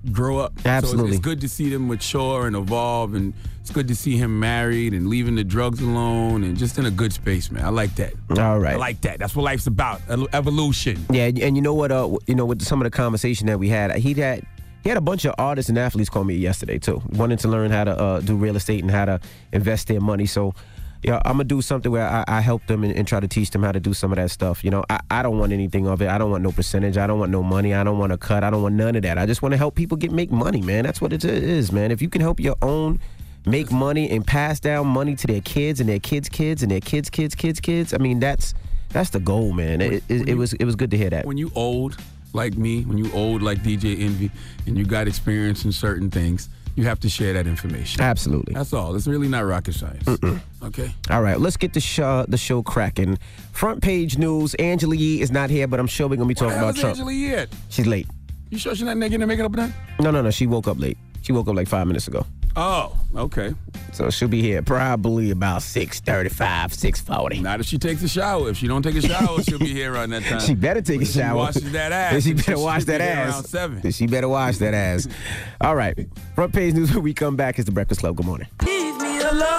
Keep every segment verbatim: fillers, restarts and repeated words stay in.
grow up. Absolutely. So it's, it's good to see them mature and evolve, and it's good to see him married and leaving the drugs alone and just in a good space, man. I like that. All right. I like that. That's what life's about, evolution. Yeah, and you know what? Uh, you know, with some of the conversation that we had, he had he had a bunch of artists and athletes call me yesterday too, wanting to learn how to uh, do real estate and how to invest their money. So, yeah, I'm gonna do something where I, I help them and, and try to teach them how to do some of that stuff. You know, I, I don't want anything of it. I don't want no percentage. I don't want no money. I don't want a cut. I don't want none of that. I just want to help people get make money, man. That's what it is, man. If you can help your own make money and pass down money to their kids and their kids' kids and their kids' kids' kids' kids, I mean, that's that's the goal, man. It, it, it was it was good to hear that. When you old like me, when you old like D J Envy, and you got experience in certain things, you have to share that information. Absolutely. That's all. It's really not rocket science. Mm-mm. Okay. All right, let's get the show, the show cracking. Front page news. Angela Yee is not here, but I'm sure we're going to be talking about Trump. Angela Yee at? She's late. You sure she's not getting her makeup done? No, no, no. She woke up late. She woke up like five minutes ago. Oh, okay. So she'll be here probably about six thirty-five, six forty. Not if she takes a shower. If she don't take a shower, she'll be here around that time. She better take but a shower. She washes that ass. She better wash that ass. Around seven. She better wash that ass. All right. Front page news when we come back is the Breakfast Club. Good morning. Leave me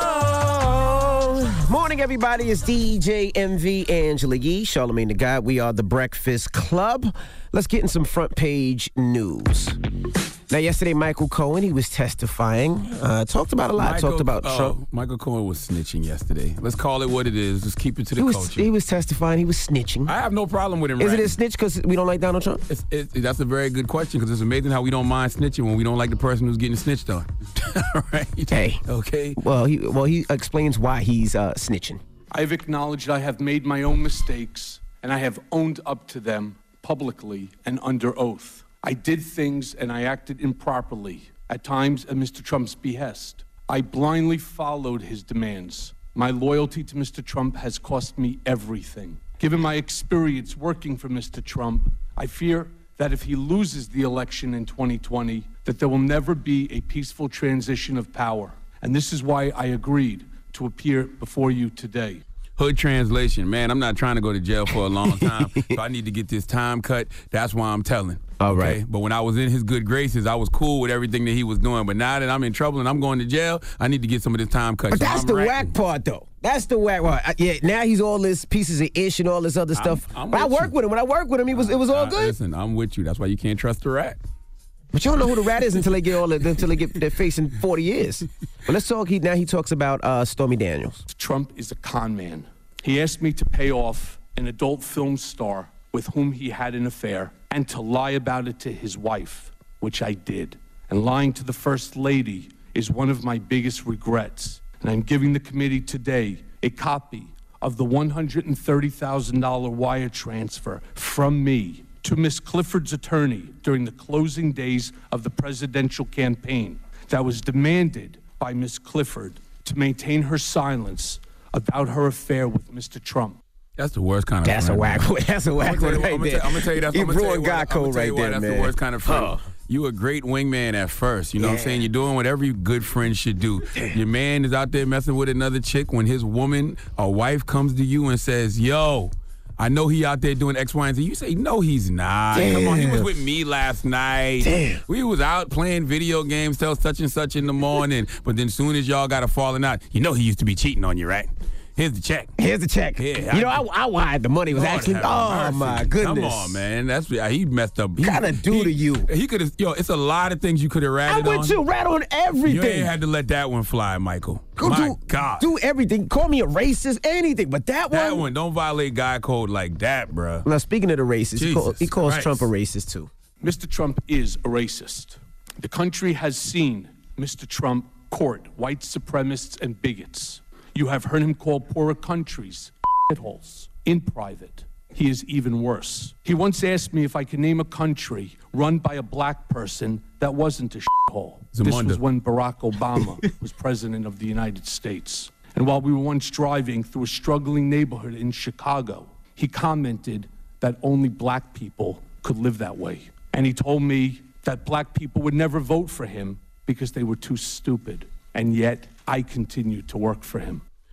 alone. Morning, everybody. It's D J M V, Angela Yee, Charlamagne the God. We are the Breakfast Club. Let's get in some front page news. Now, yesterday, Michael Cohen, he was testifying. Uh, talked about a lot. Michael, talked about oh, Trump. Michael Cohen was snitching yesterday. Let's call it what it is. Let's keep it to the he was, culture. He was testifying. He was snitching. I have no problem with him. Is ratting. it a snitch because we don't like Donald Trump? It's, it, that's a very good question, because it's amazing how we don't mind snitching when we don't like the person who's getting snitched on. Right? Hey. Okay. Well, he well he explains why he's uh, snitching. I've acknowledged I have made my own mistakes, and I have owned up to them publicly and under oath. I did things and I acted improperly, at times at Mister Trump's behest. I blindly followed his demands. My loyalty to Mister Trump has cost me everything. Given my experience working for Mister Trump, I fear that if he loses the election in twenty twenty, that there will never be a peaceful transition of power. And this is why I agreed to appear before you today. Hood translation, man, I'm not trying to go to jail for a long time, so I need to get this time cut. That's why I'm telling. All okay? right. But when I was in his good graces, I was cool with everything that he was doing. But now that I'm in trouble and I'm going to jail, I need to get some of this time cut. But so that's I'm the ratting. whack part, though. That's the whack part. I- Yeah, now he's all this pieces of ish and all this other stuff. I'm But I with work you. with him. When I work with him, he was it was all Uh, good. Listen, I'm with you. That's why you can't trust the rat. But you don't know who the rat is until they get all the, until they get their face in forty years. But let's talk. He now he talks about uh, Stormy Daniels. Trump is a con man. He asked me to pay off an adult film star with whom he had an affair and to lie about it to his wife, which I did. And lying to the First Lady is one of my biggest regrets. And I'm giving the committee today a copy of the one hundred thirty thousand dollars wire transfer from me to Miss Clifford's attorney during the closing days of the presidential campaign that was demanded by Miss Clifford to maintain her silence about her affair with Mister Trump. That's the worst kind of That's friend, a whack man. one. That's a whack I'm one gonna right tell you- there. I'm gonna tell you that's You I'm gonna tell you ruined why- God I'm gonna code tell you right why there, that's man. the worst kind of friend. Oh. You a great wingman at first. You know what I'm Yeah. saying? You're doing what every good friend should do. Your man is out there messing with another chick. When his woman or wife comes to you and says, yo, I know he out there doing X, Y, and Z. You say, no, he's not. Come on, he was Damn. with me last night. Damn. We was out playing video games till such and such in the morning. But then soon as y'all got a falling out, you know he used to be cheating on you, right? Here's the check. Here's the check. Yeah, you know, I- I, I wired the money was Lord actually. have Oh mercy. my goodness! Come on, man. That's he messed up. He, Gotta do he- to you. He could have. Yo, it's a lot of things you could have I'm ratted on. with you. Rat on everything. You ain't had to let that one fly, Michael. Go My do, God. do everything. Call me a racist, anything, but that, that one. one, don't violate guy code like that, bruh. Now, speaking of the racist, he, call, Jesus he calls Christ. Trump a racist too. Mister Trump is a racist. The country has seen Mister Trump court white supremacists and bigots. You have heard him call poorer countries shitholes in private. He is even worse. He once asked me if I could name a country run by a black person that wasn't a shithole. This Zamunda. was when Barack Obama was president of the United States. And while we were once driving through a struggling neighborhood in Chicago, he commented that only black people could live that way. And he told me that black people would never vote for him because they were too stupid. And yet, I continued to work for him.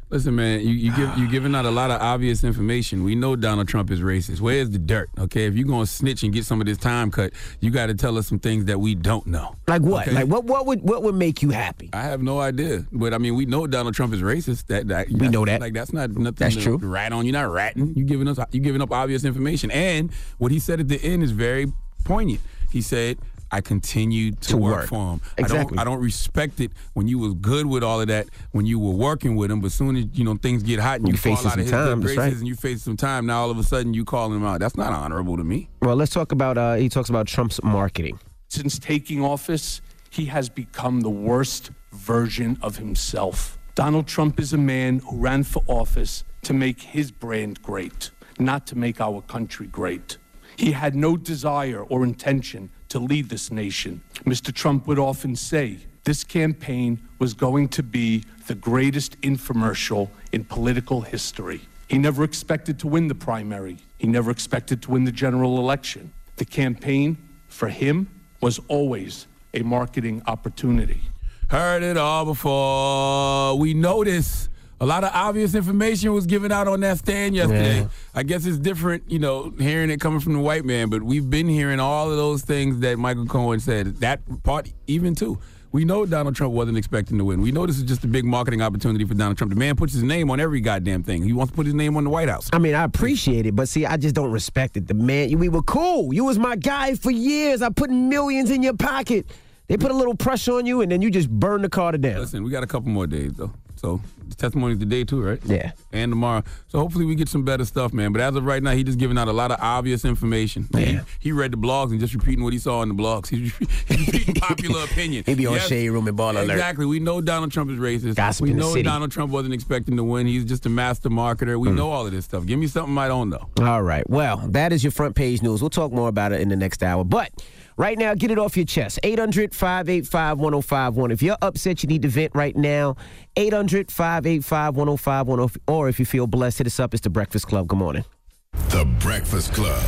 Listen, man, you, you give, you're giving out a lot of obvious information. We know Donald Trump is racist. Where's the dirt, okay? If you're going to snitch and get some of this time cut, you got to tell us some things that we don't know. Like what? Okay? Like what What would what would make you happy? I have no idea. But, I mean, we know Donald Trump is racist. That, that We know that. Like, that's not nothing That's to true. rat on. You're not ratting. You're giving, us, you giving up obvious information. And what he said at the end is very poignant. He said, I continue to, To work, work. for him. Exactly. I don't, I don't respect it when you was good with all of that, when you were working with him, but soon as, you know, things get hot and you, You fall facing out of his some good time, that's graces right. and you face some time, now all of a sudden you calling him out. That's not honorable to me. Well, let's talk about. Uh, he talks about Trump's marketing. Since taking office, he has become the worst version of himself. Donald Trump is a man who ran for office to make his brand great, not to make our country great. He had no desire or intention to lead this nation. Mister Trump would often say this campaign was going to be the greatest infomercial in political history. He never expected to win the primary. He never expected to win the general election. The campaign, for him, was always a marketing opportunity. Heard it all before. We know this. A lot of obvious information was given out on that stand yesterday. Yeah. I guess it's different, you know, hearing it coming from the white man, but we've been hearing all of those things that Michael Cohen said. That part, even too. We know Donald Trump wasn't expecting to win. We know this is just a big marketing opportunity for Donald Trump. The man puts his name on every goddamn thing. He wants to put his name on the White House. I mean, I appreciate it, but see, I just don't respect it. The man, we were cool. You was my guy for years. I put millions in your pocket. They put a little pressure on you, and then you just burn the Carter down. Listen, we got a couple more days, though. So, the testimony's today, too, right? Yeah. And tomorrow. So, hopefully we get some better stuff, man. But as of right now, he just giving out a lot of obvious information. Yeah. He, he read the blogs and just repeating what he saw in the blogs. He's, he's repeating popular opinion. He be on Yes, Shade Room and Ball Alert. Exactly. We know Donald Trump is racist. Gossip we in the know city. Donald Trump wasn't expecting to win. He's just a master marketer. We Mm. know all of this stuff. Give me something I don't know. All right. Well, that is your front page news. We'll talk more about it in the next hour. But right now, get it off your chest. eight hundred, five eight five, one oh five one. If you're upset, you need to vent right now. eight hundred, five eight five, one oh five one. Or if you feel blessed, hit us up. It's The Breakfast Club. Good morning. The Breakfast Club.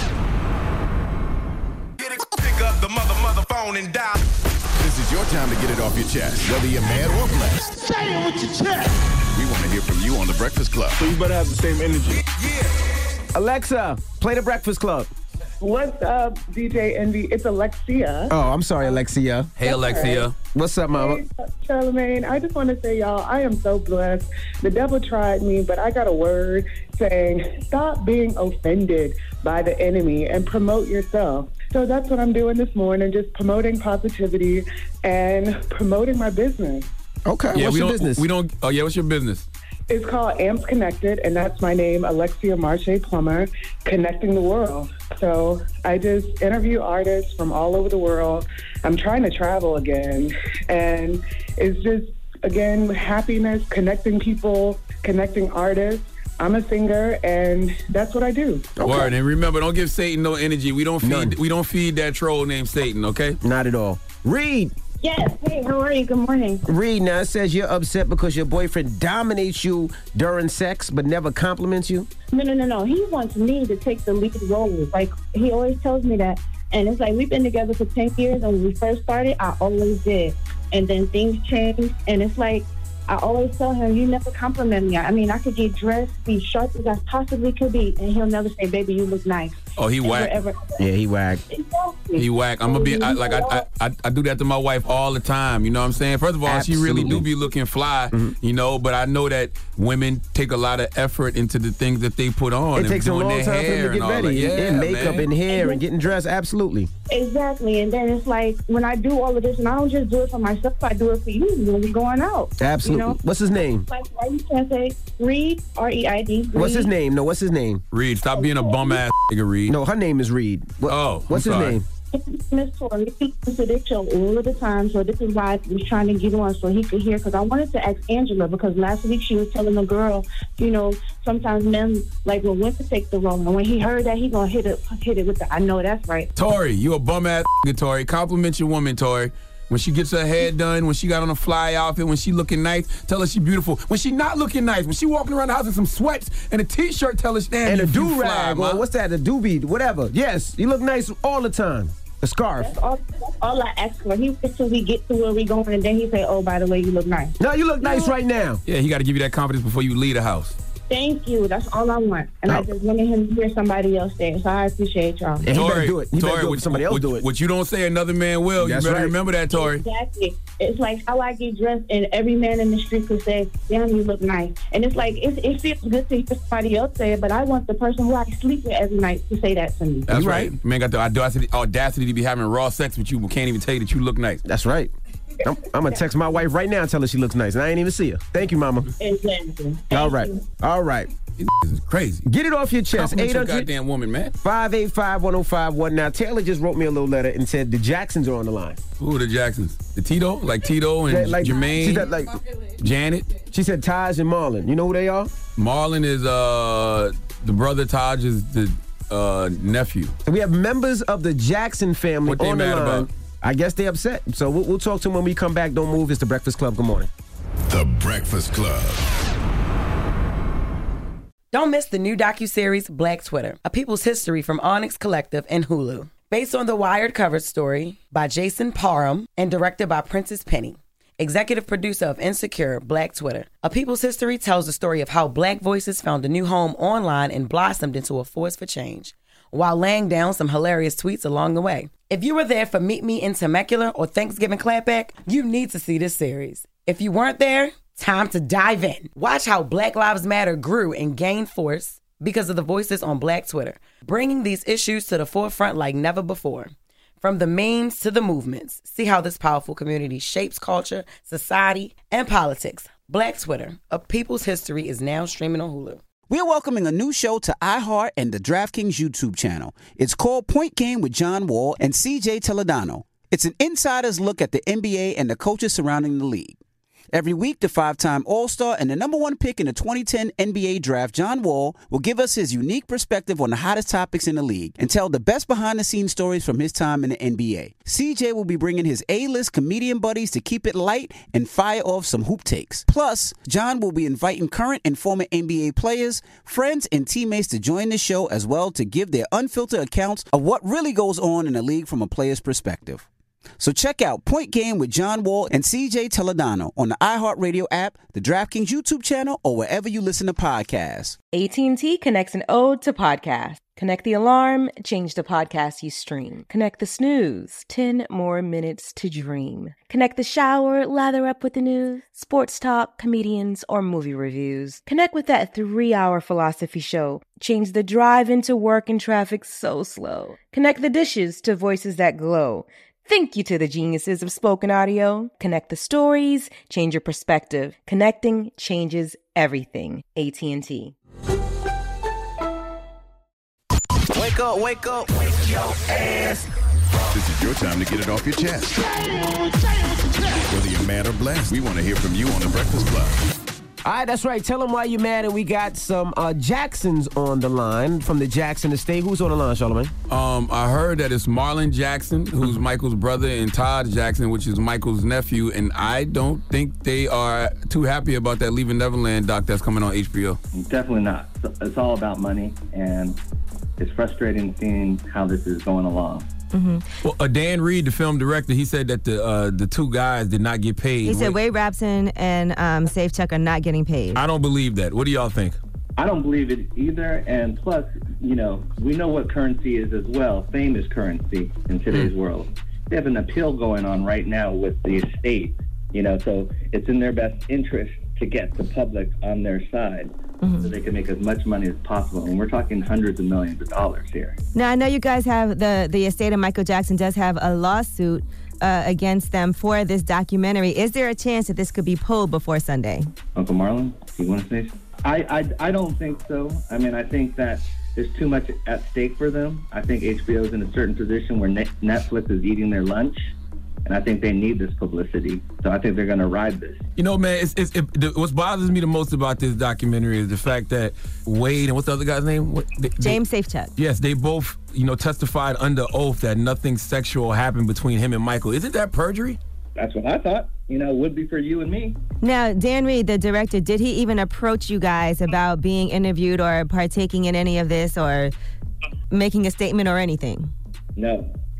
Get it, pick up the mother, mother phone and dial. This is your time to get it off your chest, whether you're mad or blessed. Say it with your chest. We want to hear from you on The Breakfast Club. So you better have the same energy. Yeah. Alexa, play The Breakfast Club. What's up, D J Envy? It's Alexia. Oh, I'm sorry, Alexia. Hey, Alexia. What's up, Mama? Hey, Charlamagne, I just want to say, y'all, I am so blessed. The devil tried me, but I got a word saying, stop being offended by the enemy and promote yourself. So that's what I'm doing this morning, just promoting positivity and promoting my business. Okay, Yeah, what's we your don't, business? We don't. Oh, yeah, what's your business? It's called Amps Connected, and that's my name, Alexia Marche Plummer, connecting the world. So I just interview artists from all over the world. I'm trying to travel again, and it's just, again, happiness, connecting people, connecting artists. I'm a singer, and that's what I do. Okay. Word, and remember, don't give Satan no energy. We don't feed. None. We don't feed that troll named Satan. Okay? Not at all. Reed. Yes. Hey, how are you? Good morning. Reed, now it says you're upset because your boyfriend dominates you during sex but never compliments you. No, no, no, no. He wants me to take the lead role. Like, he always tells me that. And it's like, we've been together for ten years, and when we first started, I always did. And then things changed, and it's like, I always tell him, you never compliment me. I mean, I could get dressed, be sharp as I possibly could be, and he'll never say, baby, you look nice. Oh, he Ever, whack. ever, ever. Yeah, he whack. Exactly. He whack. I'm gonna be I, like I, I I I do that to my wife all the time. You know what I'm saying? First of all, Absolutely. she really do be looking fly. Mm-hmm. You know, but I know that women take a lot of effort into the things that they put on. It and takes a doing long their time for hair him to and get all ready. that. Yeah, and makeup man. and hair and getting dressed. Absolutely. Exactly. And then it's like, when I do all of this, and I don't just do it for myself, I do it for you when we're going out. Absolutely. You know? What's his name? Like, why you can't say Reed, R E I D. What's his name? No, what's his name? Reed, stop being a bum ass nigga, Reed. No, her name is Reed. What, Oh, what's I'm his sorry. name? Miss Tori, he listens to this show all of the time, so this is why I was trying to get on so he could hear, because I wanted to ask Angela, because last week she was telling the girl, you know, sometimes men like when women take the role, and when he heard that, he gonna hit it, hit it with the, I know that's right. Tori, you a bum ass nigga, Tori. Compliment your woman, Tori. When she gets her hair done, when she got on a fly outfit, when she looking nice, tell her she beautiful. When she not looking nice, when she walking around the house in some sweats and a t-shirt, tell her damn And a you fly, do-rag, ma. or what's that, a doobie, whatever. Yes, you look nice all the time. The scarf. That's all, that's all I ask for. He waits till we get to where we going, and then he say, "Oh, by the way, you look nice." No, you look nice right now. Yeah, he got to give you that confidence before you leave the house. Thank you. That's all I want. And No. I just wanted him to hear somebody else say it, so I appreciate y'all. And he better do it. He better Tori, do it what, if somebody else what, do it. What you don't say, another man will. That's you better right. remember that, Tori. Exactly. It's like how I get dressed, and every man in the street could say, "Damn, you look nice." And it's like it, it feels good to hear somebody else say it, but I want the person who I sleep with every night to say that to me. That's right. Man got the audacity, audacity to be having raw sex with you, but can't even tell you that you look nice. That's right. I'm, I'm going to text my wife right now and tell her she looks nice, and I ain't even see her. Thank you, Mama. Exactly. All right. All right. This is crazy. Get it off your chest. Compliment your eight hundred goddamn woman, man. five eight five, one oh five one. Now, Taylor just wrote me a little letter and said the Jacksons are on the line. Who are the Jacksons? The Tito? Like Tito and Yeah, like, Jermaine? she said, like, Janet? She said Taj and Marlon. You know who they are? Marlon is uh the brother. Taj is the uh, nephew. So we have members of the Jackson family What they on the mad line. about? I guess they upset. So we'll, we'll talk to them when we come back. Don't move. It's the Breakfast Club. Good morning. The Breakfast Club. Don't miss the new docuseries Black Twitter, A People's History from Onyx Collective and Hulu. Based on the Wired cover story by Jason Parham and directed by Princess Penny. Executive producer of Insecure, Black Twitter. A People's History tells the story of how Black voices found a new home online and blossomed into a force for change, while laying down some hilarious tweets along the way. If you were there for Meet Me in Temecula or Thanksgiving Clapback, you need to see this series. If you weren't there, time to dive in. Watch how Black Lives Matter grew and gained force because of the voices on Black Twitter, bringing these issues to the forefront like never before. From the memes to the movements, see how this powerful community shapes culture, society, and politics. Black Twitter, A People's History, is now streaming on Hulu. We're welcoming a new show to iHeart and the DraftKings YouTube channel. It's called Point Game with John Wall and C J Toledano. It's an insider's look at the N B A and the coaches surrounding the league. Every week, the five-time All-Star and the number one pick in the twenty ten N B A draft, John Wall, will give us his unique perspective on the hottest topics in the league and tell the best behind-the-scenes stories from his time in the N B A. C J will be bringing his A-list comedian buddies to keep it light and fire off some hoop takes. Plus, John will be inviting current and former N B A players, friends, and teammates to join the show as well to give their unfiltered accounts of what really goes on in the league from a player's perspective. So check out Point Game with John Wall and C J Toledano on the iHeartRadio app, the DraftKings YouTube channel, or wherever you listen to podcasts. A T and T connects an ode to podcast. Connect the alarm, change the podcast you stream. Connect the snooze, ten more minutes to dream. Connect the shower, lather up with the news, sports talk, comedians, or movie reviews. Connect with that three-hour philosophy show. Change the drive into work and traffic so slow. Connect the dishes to voices that glow. Thank you to the geniuses of spoken audio. Connect the stories, change your perspective. Connecting changes everything. A T and T. Wake up, wake up, wake your ass. This is your time to get it off your chest. Whether you're mad or blessed, we want to hear from you on The Breakfast Club. All right, that's right. Tell them why you're mad, and we got some uh, Jacksons on the line from the Jackson estate. Who's on the line, Charlamagne? Um, I heard that it's Marlon Jackson, who's Michael's brother, and Todd Jackson, which is Michael's nephew, and I don't think they are too happy about that Leaving Neverland doc that's coming on H B O. Definitely not. It's all about money, and it's frustrating seeing how this is going along. Mm-hmm. Well, uh, Dan Reed, the film director, he said that the uh, the two guys did not get paid. He said Wade Rapson and um, Safe Chuck are not getting paid. I don't believe that. What do y'all think? I don't believe it either, and plus, you know, we know what currency is as well. Fame is currency in today's mm. world. They have an appeal going on right now with the estate, you know, so it's in their best interest to get the public on their side. Mm-hmm. So they can make as much money as possible. And we're talking hundreds of millions of dollars here. Now, I know you guys have, the, the estate of Michael Jackson does have a lawsuit uh, against them for this documentary. Is there a chance that this could be pulled before Sunday? Uncle Marlon, you want to say? I, I, I don't think so. I mean, I think that there's too much at stake for them. I think H B O is in a certain position where Netflix is eating their lunch. And I think they need this publicity. So I think they're going to ride this. You know, man, it's, it's, it, the, what bothers me the most about this documentary is the fact that Wade and what's the other guy's name? What, they, James they, Safechuck. Yes, they both, you know, testified under oath that nothing sexual happened between him and Michael. Isn't that perjury? That's what I thought. You know, it would be for you and me. Now, Dan Reed, the director, did he even approach you guys about being interviewed or partaking in any of this or making a statement or anything? No.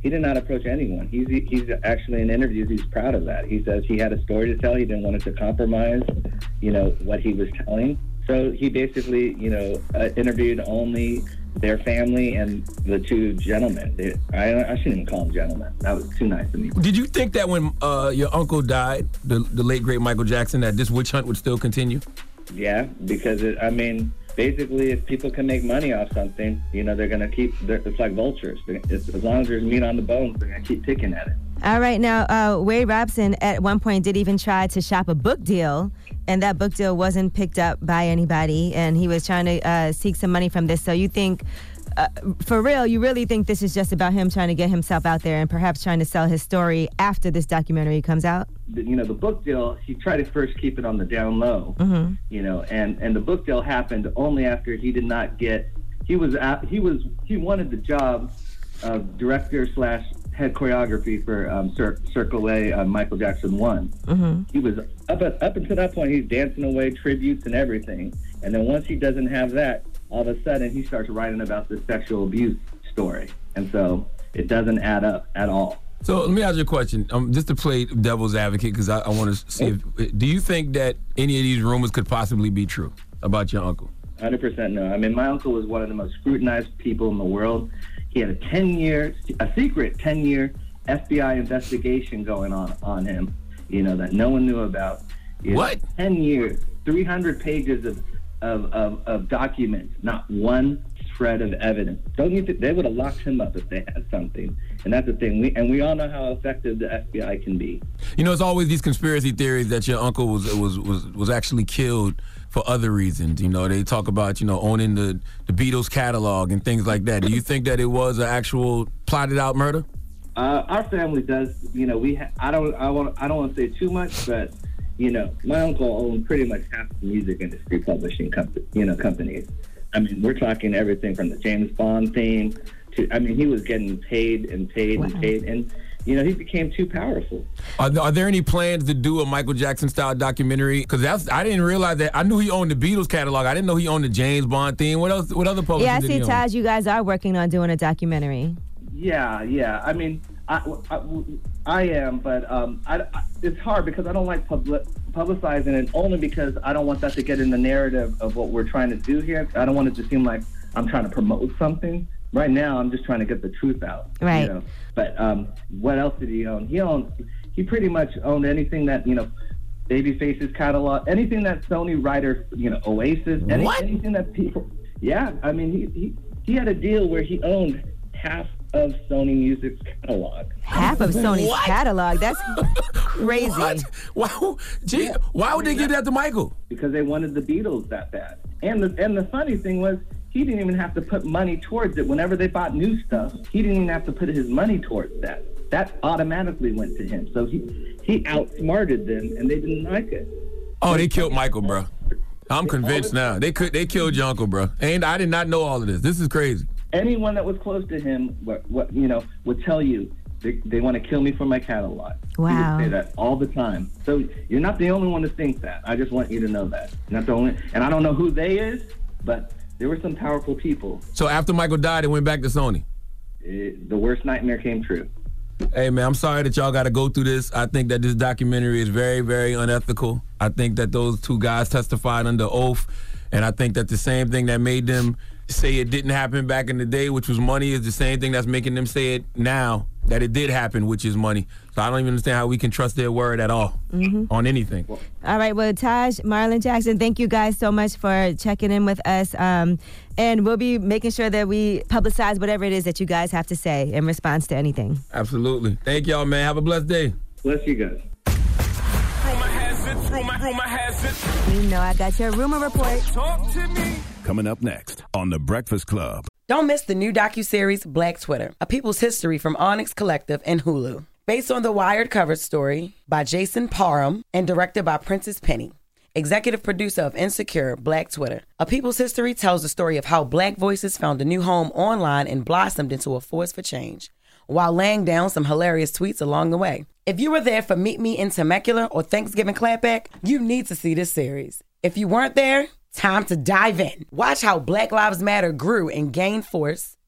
he did not approach anyone. He's he's actually in interviews, he's proud of that. He says he had a story to tell. He didn't want it to compromise, you know, what he was telling. So he basically, you know, uh, interviewed only their family and the two gentlemen. They, I, I shouldn't even call them gentlemen. That was too nice of me. Did you think that when uh, your uncle died, the, the late, great Michael Jackson, that this witch hunt would still continue? Yeah, because, it, I mean, basically, if people can make money off something, you know, they're going to keep, it's like vultures. It's, as long as there's meat on the bones, they're going to keep picking at it. All right, now, uh, Wade Robson at one point did even try to shop a book deal, and that book deal wasn't picked up by anybody, and he was trying to uh, seek some money from this. So you think, uh, for real, you really think this is just about him trying to get himself out there and perhaps trying to sell his story after this documentary comes out? You know, the book deal, he tried to first keep it on the down low, mm-hmm. you know, and, and the book deal happened only after he did not get, he was, at, he was, he wanted the job of director slash head choreography for um, Cir- Circle A, uh, Michael Jackson one. Mm-hmm. He was, up, at, up until that point, he's dancing away tributes and everything. And then once he doesn't have that, all of a sudden he starts writing about the sexual abuse story. And so it doesn't add up at all. So let me ask you a question, um, just to play devil's advocate, because I, I want to see if, do you think that any of these rumors could possibly be true about your uncle? one hundred percent no. I mean, my uncle was one of the most scrutinized people in the world. He had a ten-year, a secret ten-year F B I investigation going on on him, you know, that no one knew about. You what? Know, ten years, three hundred pages of, of, of, of documents, not one shred of evidence. Don't you think they would have locked him up if they had something? And that's the thing. We and we all know how effective the F B I can be. You know, it's always these conspiracy theories that your uncle was was was, was actually killed for other reasons. You know, they talk about, you know, owning the, the Beatles catalog and things like that. Do you think that it was an actual plotted out murder? Uh, our family does. You know, we. Ha- I don't. I want. I don't want to say too much, but you know, my uncle owned pretty much half the music industry publishing company. You know, companies. I mean, we're talking everything from the James Bond theme to. I mean, he was getting paid and paid wow. and paid, and you know, he became too powerful. Are, are there any plans to do a Michael Jackson style documentary? Because that's I didn't realize that. I knew he owned the Beatles catalog. I didn't know he owned the James Bond theme. What else? What other publishing? Yeah, I did see, he own? Taj, you guys are working on doing a documentary. Yeah, yeah. I mean, I, I, I am, but um, I, I, it's hard because I don't like public, publicizing it only because I don't want that to get in the narrative of what we're trying to do here. I don't want it to seem like I'm trying to promote something. Right now, I'm just trying to get the truth out. Right. You know? But um, what else did he own? He owned, he pretty much owned anything that, you know, Babyface's catalog, anything that Sony writer, you know, Oasis, any, anything that people, yeah. I mean, he, he, he had a deal where he owned half of Sony Music's catalog. Half of Sony's what? catalog? That's crazy. What? Why, gee, yeah. why would they give that to Michael? Because they wanted the Beatles that bad. And the and the funny thing was, he didn't even have to put money towards it. Whenever they bought new stuff, he didn't even have to put his money towards that. That automatically went to him. So he, he outsmarted them, and they didn't like it. Oh, they killed Michael, bro. I'm convinced now. They could. They killed your uncle, bro. And I did not know all of this. This is crazy. Anyone that was close to him, what, what you know, would tell you they, they want to kill me for my catalog. Wow. He would say that all the time. So you're not the only one to think that. I just want you to know that. Not the only. And I don't know who they is, but there were some powerful people. So after Michael died, it went back to Sony. It, the worst nightmare came true. Hey, man, I'm sorry that y'all got to go through this. I think that this documentary is very, very unethical. I think that those two guys testified under oath, and I think that the same thing that made them say it didn't happen back in the day, which was money, is the same thing that's making them say it now, that it did happen, which is money. So I don't even understand how we can trust their word at all mm-hmm. on anything. All right, well, Taj, Marlon Jackson, thank you guys so much for checking in with us. Um, and we'll be making sure that we publicize whatever it is that you guys have to say in response to anything. Absolutely. Thank y'all, man. Have a blessed day. Bless you guys. Rumor has it, rumor, rumor has it. You know I got your rumor report. Talk to me. Coming up next on The Breakfast Club. Don't miss the new docuseries Black Twitter, A People's History from Onyx Collective and Hulu. Based on the Wired cover story by Jason Parham and directed by Princess Penny. Executive producer of Insecure, Black Twitter. A People's History tells the story of how Black voices found a new home online and blossomed into a force for change, while laying down some hilarious tweets along the way. If you were there for Meet Me in Temecula or Thanksgiving Clapback, you need to see this series. If you weren't there, time to dive in. Watch how Black Lives Matter grew and gained force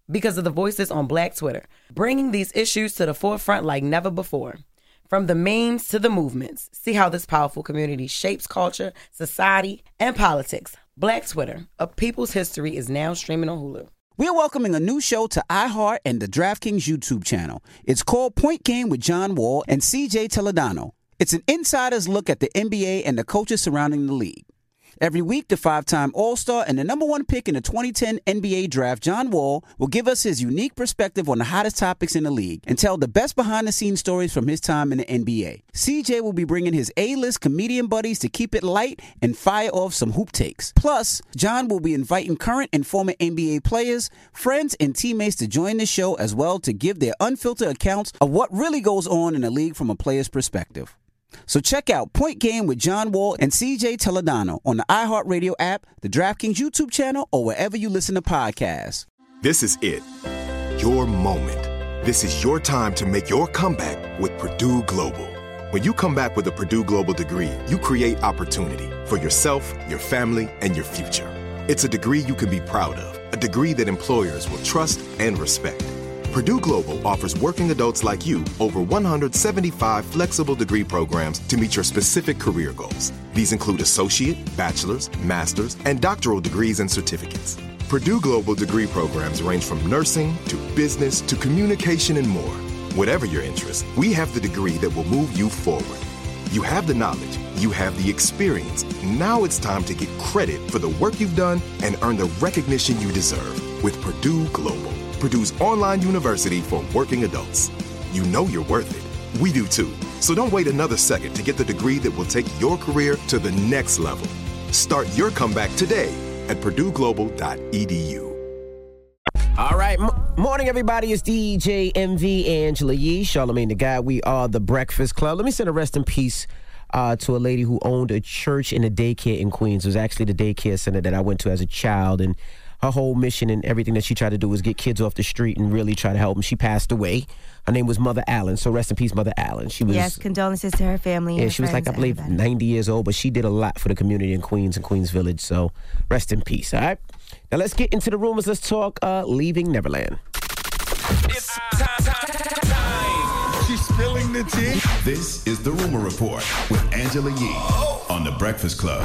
because of the voices on Black Twitter, bringing these issues to the forefront like never before. From the memes to the movements, see how this powerful community shapes culture, society, and politics. Black Twitter, A People's History, is now streaming on Hulu. We're welcoming a new show to iHeart and the DraftKings YouTube channel. It's called Point Game with John Wall and C J Toledano. It's an insider's look at the N B A and the coaches surrounding the league. Every week, the five-time All-Star and the number one pick in the twenty ten N B A draft, John Wall, will give us his unique perspective on the hottest topics in the league and tell the best behind-the-scenes stories from his time in the N B A. C J will be bringing his A-list comedian buddies to keep it light and fire off some hoop takes. Plus, John will be inviting current and former N B A players, friends, and teammates to join the show as well to give their unfiltered accounts of what really goes on in the league from a player's perspective. So check out Point Game with John Wall and C J Toledano on the iHeartRadio app, the DraftKings YouTube channel, or wherever you listen to podcasts. This is it. Your moment. This is your time to make your comeback with Purdue Global. When you come back with a Purdue Global degree, you create opportunity for yourself, your family, and your future. It's a degree you can be proud of, a degree that employers will trust and respect. Purdue Global offers working adults like you over one hundred seventy-five flexible degree programs to meet your specific career goals. These include associate, bachelor's, master's, and doctoral degrees and certificates. Purdue Global degree programs range from nursing to business to communication and more. Whatever your interest, we have the degree that will move you forward. You have the knowledge, you have the experience. Now it's time to get credit for the work you've done and earn the recognition you deserve with Purdue Global. Purdue's online university for working adults. You know you're worth it. We do too. So don't wait another second to get the degree that will take your career to the next level. Start your comeback today at purdue global dot e d u. All right. M- morning, everybody. It's D J M V, Angela Yee, Charlamagne the Guy. We are the Breakfast Club. Let me send a rest in peace uh, to a lady who owned a church and a daycare in Queens. It was actually the daycare center that I went to as a child, and her whole mission and everything that she tried to do was get kids off the street and really try to help them. She passed away. Her name was Mother Allen. So rest in peace, Mother Allen. She was yes, condolences to her family. Yeah, her she was like, I believe, everybody. ninety years old, but she did a lot for the community in Queens and Queens Village. So rest in peace, all right? Now let's get into the rumors. Let's talk uh, Leaving Neverland. It's time, time, time. She's spilling the tea. This is the Rumor Report with Angela Yee on The Breakfast Club.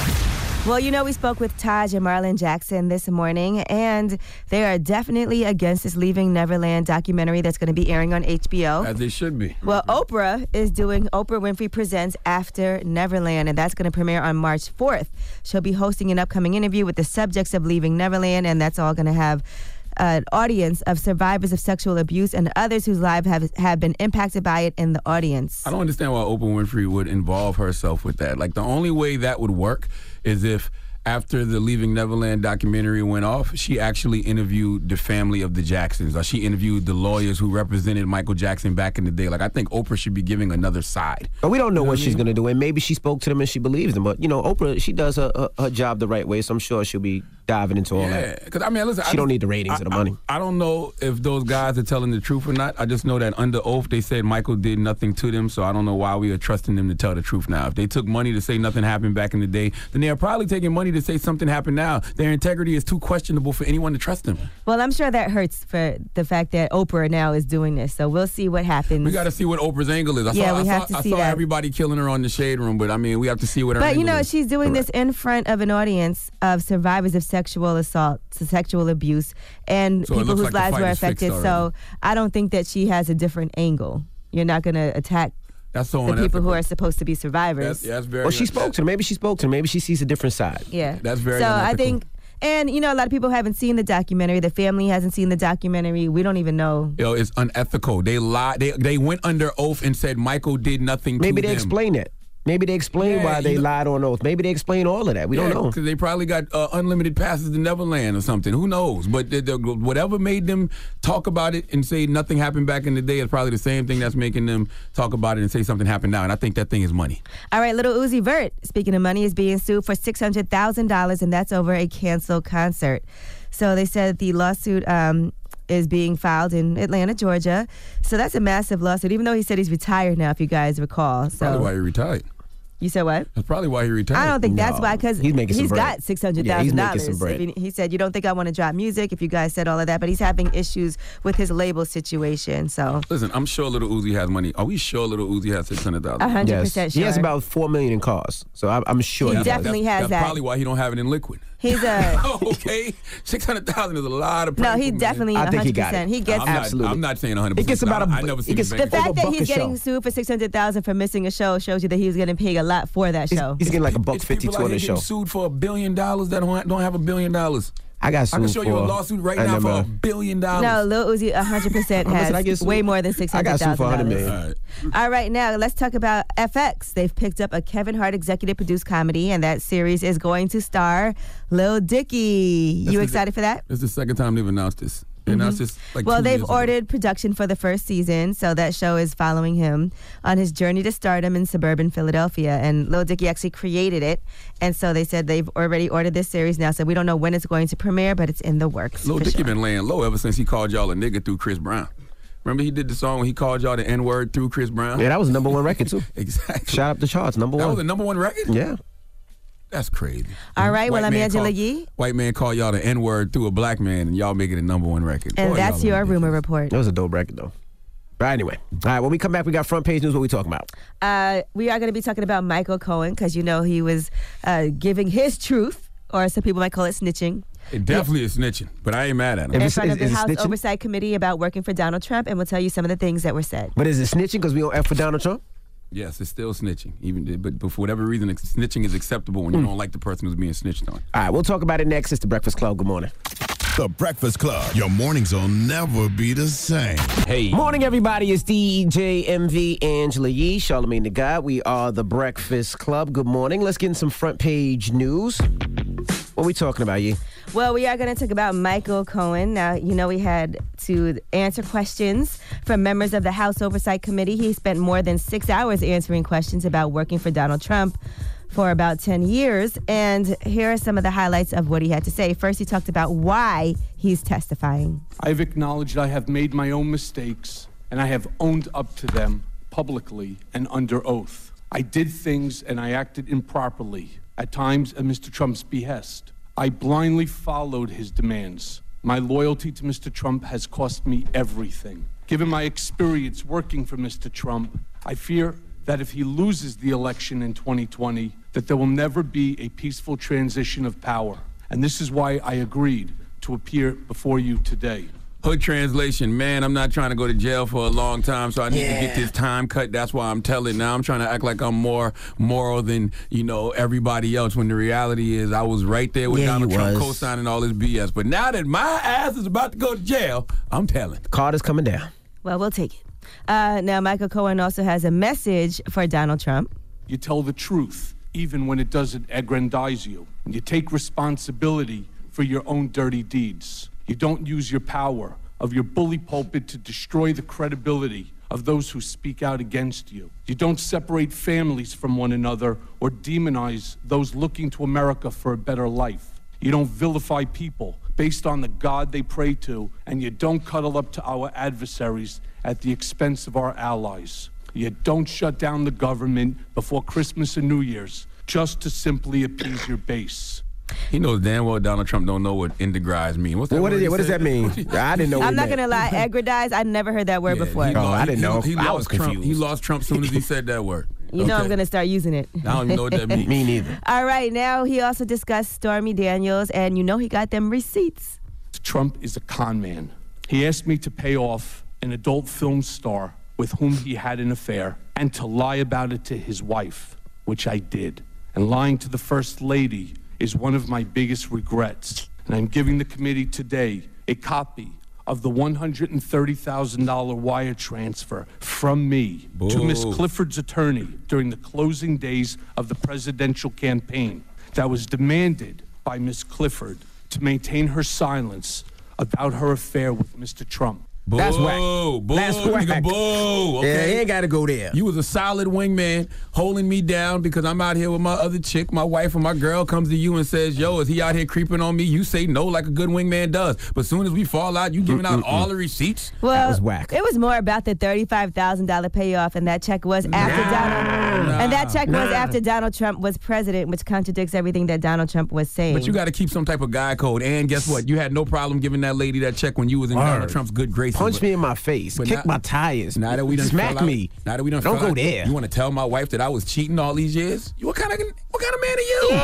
Well, you know, we spoke with Taj and Marlon Jackson this morning, and they are definitely against this Leaving Neverland documentary that's going to be airing on H B O. As they should be. Well, Oprah is doing Oprah Winfrey Presents After Neverland, and that's going to premiere on March fourth. She'll be hosting an upcoming interview with the subjects of Leaving Neverland, and that's all going to have an audience of survivors of sexual abuse and others whose lives have, have been impacted by it in the audience. I don't understand why Oprah Winfrey would involve herself with that. Like, the only way that would work is if after the Leaving Neverland documentary went off, she actually interviewed the family of the Jacksons, or she interviewed the lawyers who represented Michael Jackson back in the day. Like, I think Oprah should be giving another side. But we don't know You know what what I she's mean? going to do, and maybe she spoke to them and she believes them. But, you know, Oprah, she does her, her, her job the right way, so I'm sure she'll be diving into all Yeah, that. because I mean, listen, She I don't just- need the ratings I, or the money. I, I don't know if those guys are telling the truth or not. I just know that under oath they said Michael did nothing to them, so I don't know why we are trusting them to tell the truth now. If they took money to say nothing happened back in the day, then they are probably taking money to say something happened now. Their integrity is too questionable for anyone to trust them. Well, I'm sure that hurts for the fact that Oprah now is doing this, so we'll see what happens. We got to see what Oprah's angle is. I Yeah, saw, we I have saw, to I see saw that. everybody killing her on the Shade Room, but I mean, we have to see what her But, angle you know, is. she's doing this in front of an audience of survivors of sexual assault, sexual abuse, and So it people looks whose like the lives fight were is fixed affected. So I don't think that she has a different angle. You're not going to attack That's so the people who unethical. are supposed to be survivors. That's, that's very. Well, she spoke to them. Maybe she spoke to them. Maybe she sees a different side. Yeah. That's very So I unethical. think, and, you know, a lot of people haven't seen the documentary. The family hasn't seen the documentary. We don't even know. Yo, it's unethical. They lied. They they went under oath and said Michael did nothing Maybe to they them. explain it. Maybe they explain Yeah, why they you know- lied on oath. Maybe they explain all of that. We don't know. Because they probably got uh, unlimited passes to Neverland or something. Who knows? But the, the, whatever made them talk about it and say nothing happened back in the day is probably the same thing that's making them talk about it and say something happened now. And I think that thing is money. All right, Little Uzi Vert, speaking of money, is being sued for six hundred thousand dollars, and that's over a canceled concert. So they said the lawsuit um, is being filed in Atlanta, Georgia. So that's a massive lawsuit, even though he said he's retired now, if you guys recall. So Probably why he retired. You said what? That's probably why he retired. I don't think that's No, why, because he's making some he's bread. got six hundred Yeah, he's thousand making some dollars. bread. He said, you don't think I want to drop music if you guys said all of that, but he's having issues with his label situation. So Listen, I'm sure Little Uzi has money. Are we sure Little Uzi has six hundred thousand? A hundred Yes. percent He has sure. about four million in cars, so I'm, I'm sure He has definitely that. has That's that. probably why he don't have it in liquid. He's a okay, six hundred thousand is a lot of. no. paper, He man. definitely I one think he hundred got percent. it. He gets I'm not, Absolutely. I'm not saying one hundred It percent. gets about a- I, I never it seen gets- the the bank. fact Over that buck he's a getting show. sued for six hundred thousand for missing a show shows you that he was getting paid a lot for that He's, show. he's getting like a buck It's fifty people to out on here the getting show. sued for a billion dollars that don't, don't have a billion dollars. I got I sued can show for. you a lawsuit right I now for never- a billion dollars. No, Lil Uzi one hundred percent How much has did I get sued? way more than six I hundred got sued thousand for one hundred dollars. million. All right. All right, now let's talk about F X. They've picked up a Kevin Hart executive produced comedy, and that series is going to star Lil Dicky. That's You the- excited for that? It's the second time they've announced this. They announced this like Well, two they've years ago. ordered production for the first season, so that show is following him on his journey to stardom in suburban Philadelphia. And Lil Dicky actually created it, and so they said they've already ordered this series now. So we don't know when it's going to premiere, but it's in the works. Lil for Dicky sure. been laying low ever since he called y'all a nigga through Chris Brown. Remember he did the song when he called y'all the N-word through Chris Brown? Yeah, that was the number one record too. Exactly. Shot up the charts, number That one. was the number one record? Yeah. That's crazy. All right, well, White I'm man Angela call- Yee, White man call y'all the N-word through a black man, and y'all make it a number one record. and Boy, that's y'all your are rumor report. That was a dope record though. But anyway, all right. When we come back, we got front page news. What we talking about? Uh, we are going to be talking about Michael Cohen because you know he was uh, giving his truth, or some people might call it snitching. It definitely is snitching, but I ain't mad at him. If In it's- front of is- the is it House snitching? Oversight Committee about working for Donald Trump, and we'll tell you some of the things that were said. But is it snitching because we don't F for Donald Trump? Yes, it's still snitching. Even, but, but for whatever reason, it's- snitching is acceptable when you don't like the person who's being snitched on. All right, we'll talk about it next. It's the Breakfast Club. Good morning. The Breakfast Club. Your mornings will never be the same. Hey. Morning, everybody. It's D J M V, Angela Yee, Charlamagne the God. We are the Breakfast Club. Good morning. Let's get in some front page news. What are we talking about, Yee? Well, we are going to talk about Michael Cohen. Now, you know, we had to answer questions from members of the House Oversight Committee. He spent more than six hours answering questions about working for Donald Trump for about ten years. And here are some of the highlights of what he had to say. First, he talked about why he's testifying. I've acknowledged I have made my own mistakes, and I have owned up to them publicly and under oath. I did things and I acted improperly, at times at Mister Trump's behest. I blindly followed his demands. My loyalty to Mister Trump has cost me everything. Given my experience working for Mister Trump, I fear that if he loses the election in twenty twenty, that there will never be a peaceful transition of power. And this is why I agreed to appear before you today. Hood translation, man, I'm not trying to go to jail for a long time, so I need yeah. to get this time cut. That's why I'm telling. Now I'm trying to act like I'm more moral than, you know, everybody else, when the reality is I was right there with Yeah, Donald you Trump was. co-signing all this B S. But now that my ass is about to go to jail, I'm telling. Carter's coming down. Well, we'll take it. Uh, now, Michael Cohen also has a message for Donald Trump. You tell the truth, even when it doesn't aggrandize you. And you take responsibility for your own dirty deeds. You don't use your power of your bully pulpit to destroy the credibility of those who speak out against you. You don't separate families from one another or demonize those looking to America for a better life. You don't vilify people based on the God they pray to, and you don't cuddle up to our adversaries at the expense of our allies. You don't shut down the government before Christmas and New Year's just to simply appease your base. He knows damn well Donald Trump don't know what integrize mean. What's that Well, what, word is he it, what does said? that mean? I didn't know what I'm it not meant. going to lie, aggrandize, I never heard that word Yeah, before. he Oh, lost- I didn't he- know. He, I lost was Trump. confused. He lost Trump soon as he said that word. You know Okay. I'm going to start using it. I don't even know what that means. Me neither. All right, now he also discussed Stormy Daniels, and you know he got them receipts. Trump is a con man. He asked me to pay off an adult film star with whom he had an affair and to lie about it to his wife, which I did. And lying to the First Lady is one of my biggest regrets. And I'm giving the committee today a copy of the one hundred thirty thousand dollars wire transfer from me Boo. to Miss Clifford's attorney during the closing days of the presidential campaign that was demanded by Miss Clifford to maintain her silence about her affair with Mister Trump. Boo, That's whack. Boo, That's whack. nigga, boo. Okay? Yeah, he ain't got to go there. You was a solid wingman holding me down because I'm out here with my other chick, my wife or my girl comes to you and says, yo, is he out here creeping on me? You say no like a good wingman does. But as soon as we fall out, you giving out all the receipts? Well, that was whack. It was more about the thirty-five thousand dollars payoff, and that check was after Nah. Donald. Nah. And that check was Nah. after Donald Trump was president, which contradicts everything that Donald Trump was saying. But you got to keep some type of guy code. And guess what? You had no problem giving that lady that check when you was in Word. Donald Trump's good graces. Punch But- me in my face. but Kick now- my tires. Now that we done Smack fell out- me. Now that we done Don't fell go out, there. You want to tell my wife that I was cheating all these years? You what kind of what kind of man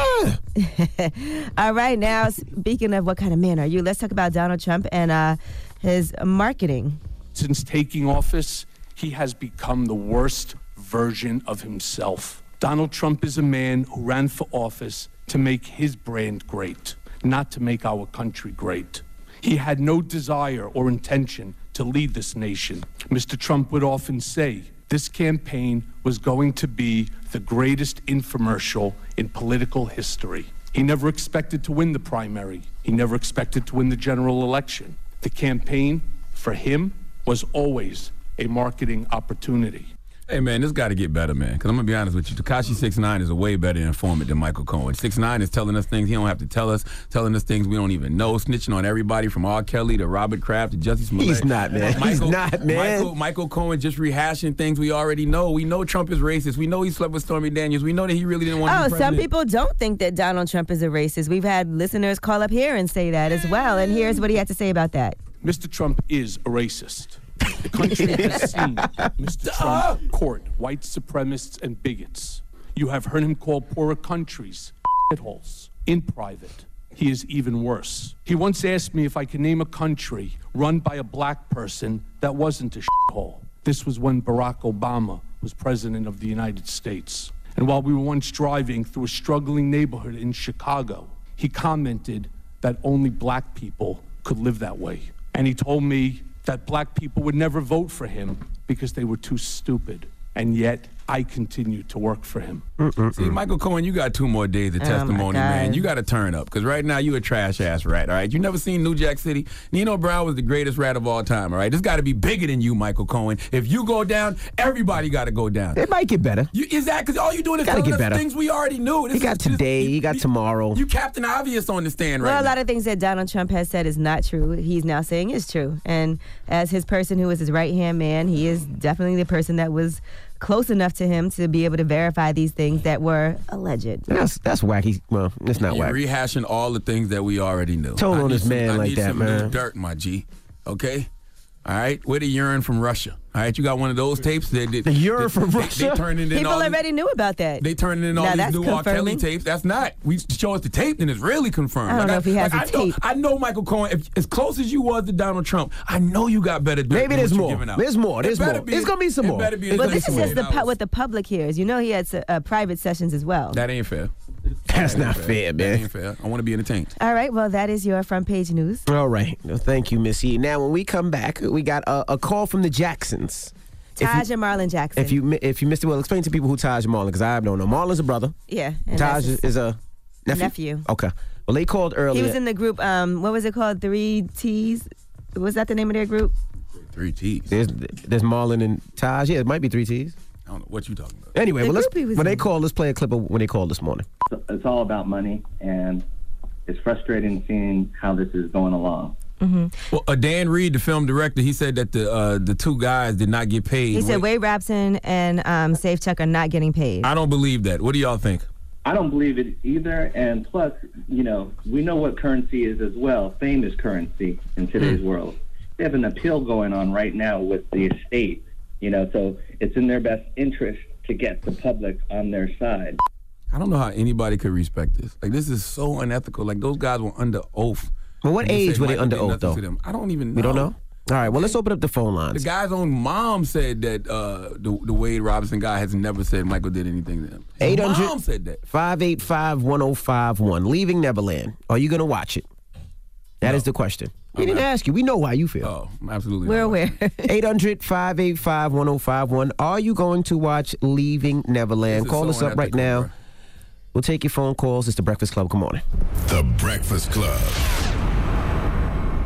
are you? Yeah. All right, now speaking of what kind of man are you, let's talk about Donald Trump and uh, his marketing. Since taking office, he has become the worst version of himself. Donald Trump is a man who ran for office to make his brand great, not to make our country great. He had no desire or intention to lead this nation. Mister Trump would often say this campaign was going to be the greatest infomercial in political history. He never expected to win the primary. He never expected to win the general election. The campaign, for him, was always a marketing opportunity. Hey, man, this got to get better, man. Because I'm going to be honest with you. Tekashi six nine is a way better informant than Michael Cohen. six nine is telling us things he don't have to tell us, telling us things we don't even know, snitching on everybody from R. Kelly to Robert Kraft to Jussie Smollett. He's not, man. Michael, He's not, man. Michael, Michael Cohen just rehashing things we already know. We know Trump is racist. We know he slept with Stormy Daniels. We know that he really didn't want to Oh, be some president. people don't think that Donald Trump is a racist. We've had listeners call up here and say that as well. And here's what he had to say about that. Mister Trump is a racist. The country has seen Mister Trump court white supremacists and bigots. You have heard him call poorer countries shitholes in private. He is even worse. He once asked me if I could name a country run by a black person that wasn't a shithole. This was when Barack Obama was president of the United States. And while we were once driving through a struggling neighborhood in Chicago, he commented that only black people could live that way. And he told me that black people would never vote for him because they were too stupid. And yet, I continue to work for him. See, Michael Cohen, you got two more days of Oh, testimony, my man. God. You got to turn up because right now you a trash ass rat. All right, you never seen New Jack City. Nino Brown was the greatest rat of all time. All right, this got to be bigger than you, Michael Cohen. If you go down, everybody got to go down. It might get better. You, is that because all you doing is Gotta telling get us better. things we already knew? This He got is, this- today. He got tomorrow. You Captain Obvious on the stand right Well, a now. lot of things that Donald Trump has said is not true. He's now saying is true. And as his person who is his right-hand man, he is definitely the person that was close enough to him to be able to verify these things that were alleged. That's that's wacky. Well, it's not You're wacky. rehashing all the things that we already knew. Tone I on need this some- man I like need that, some man. New dirt, my G. Okay. All right. Where the urine from Russia? All right. You got one of those tapes. That, that, The urine that- from they, Russia? They turned it in People all these- already knew about that. They turned in all Now these that's new R. Kelly confirming. tapes. That's not. We show us the tape, then it's really confirmed. I don't know if he has like, a I know, tape. I know Michael Cohen. If, as close as you was to Donald Trump, I know you got better. dirt Maybe than there's what you're more. giving out. There's more. It There's better more. be- There's gonna be some it more. better be Well, Well, as this is good just as the what pu- I was- what the public hears. You know, he had uh, private sessions as well. That ain't fair. That's not fair, That man. ain't fair. I want to be entertained. All right, well, that is your front page news. All right. Well, thank you, Miss E. Now, when we come back, we got a, a call from the Jacksons. If Taj you- and Marlon Jackson. If you mi- if you missed it, well, explain to people who Taj and Marlon, because I don't know. Marlon's a brother. yeah. and Taj that's is, his is a nephew. nephew. Okay. Well, they called earlier. He was in the group, um, what was it called? Three T's? Was that the name of their group? Three T's. There's, there's Marlon and Taj. Yeah, it might be three T's. I don't know what you talking about. Anyway, The well, let's, group he was when they in. called, let's play a clip of when they called this morning. It's all about money, and it's frustrating seeing how this is going along. Well, uh, Dan Reed, the film director, he said that the uh, the two guys did not get paid. He said Wait, Wade Robson and um, Safe Chuck are not getting paid. I don't believe that. What do y'all think? I don't believe it either, and plus, you know, we know what currency is as well. Fame is currency in today's world. They have an appeal going on right now with the estate, you know, so it's in their best interest to get the public on their side. I don't know how anybody could respect this. Like, this is so unethical. Like, those guys were under oath. Well, what And they age said were they Michael under did oath, nothing though? to them. I don't even know. We don't know? All right, well, let's open up the phone The lines. guy's own mom said that uh, the, the Wade Robinson guy has never said Michael did anything to him. His eight hundred mom said that. five eight five one oh five one. Leaving Neverland. Are you going to watch it? That No. is the question. We I'm didn't not. ask you. We know how you feel. Oh, absolutely. We're not. aware. eight hundred five eight five one oh five one. Are you going to watch Leaving Neverland? This is Call so us up right unethical, now. bro. We'll take your phone calls. It's the Breakfast Club. Good morning. The Breakfast Club.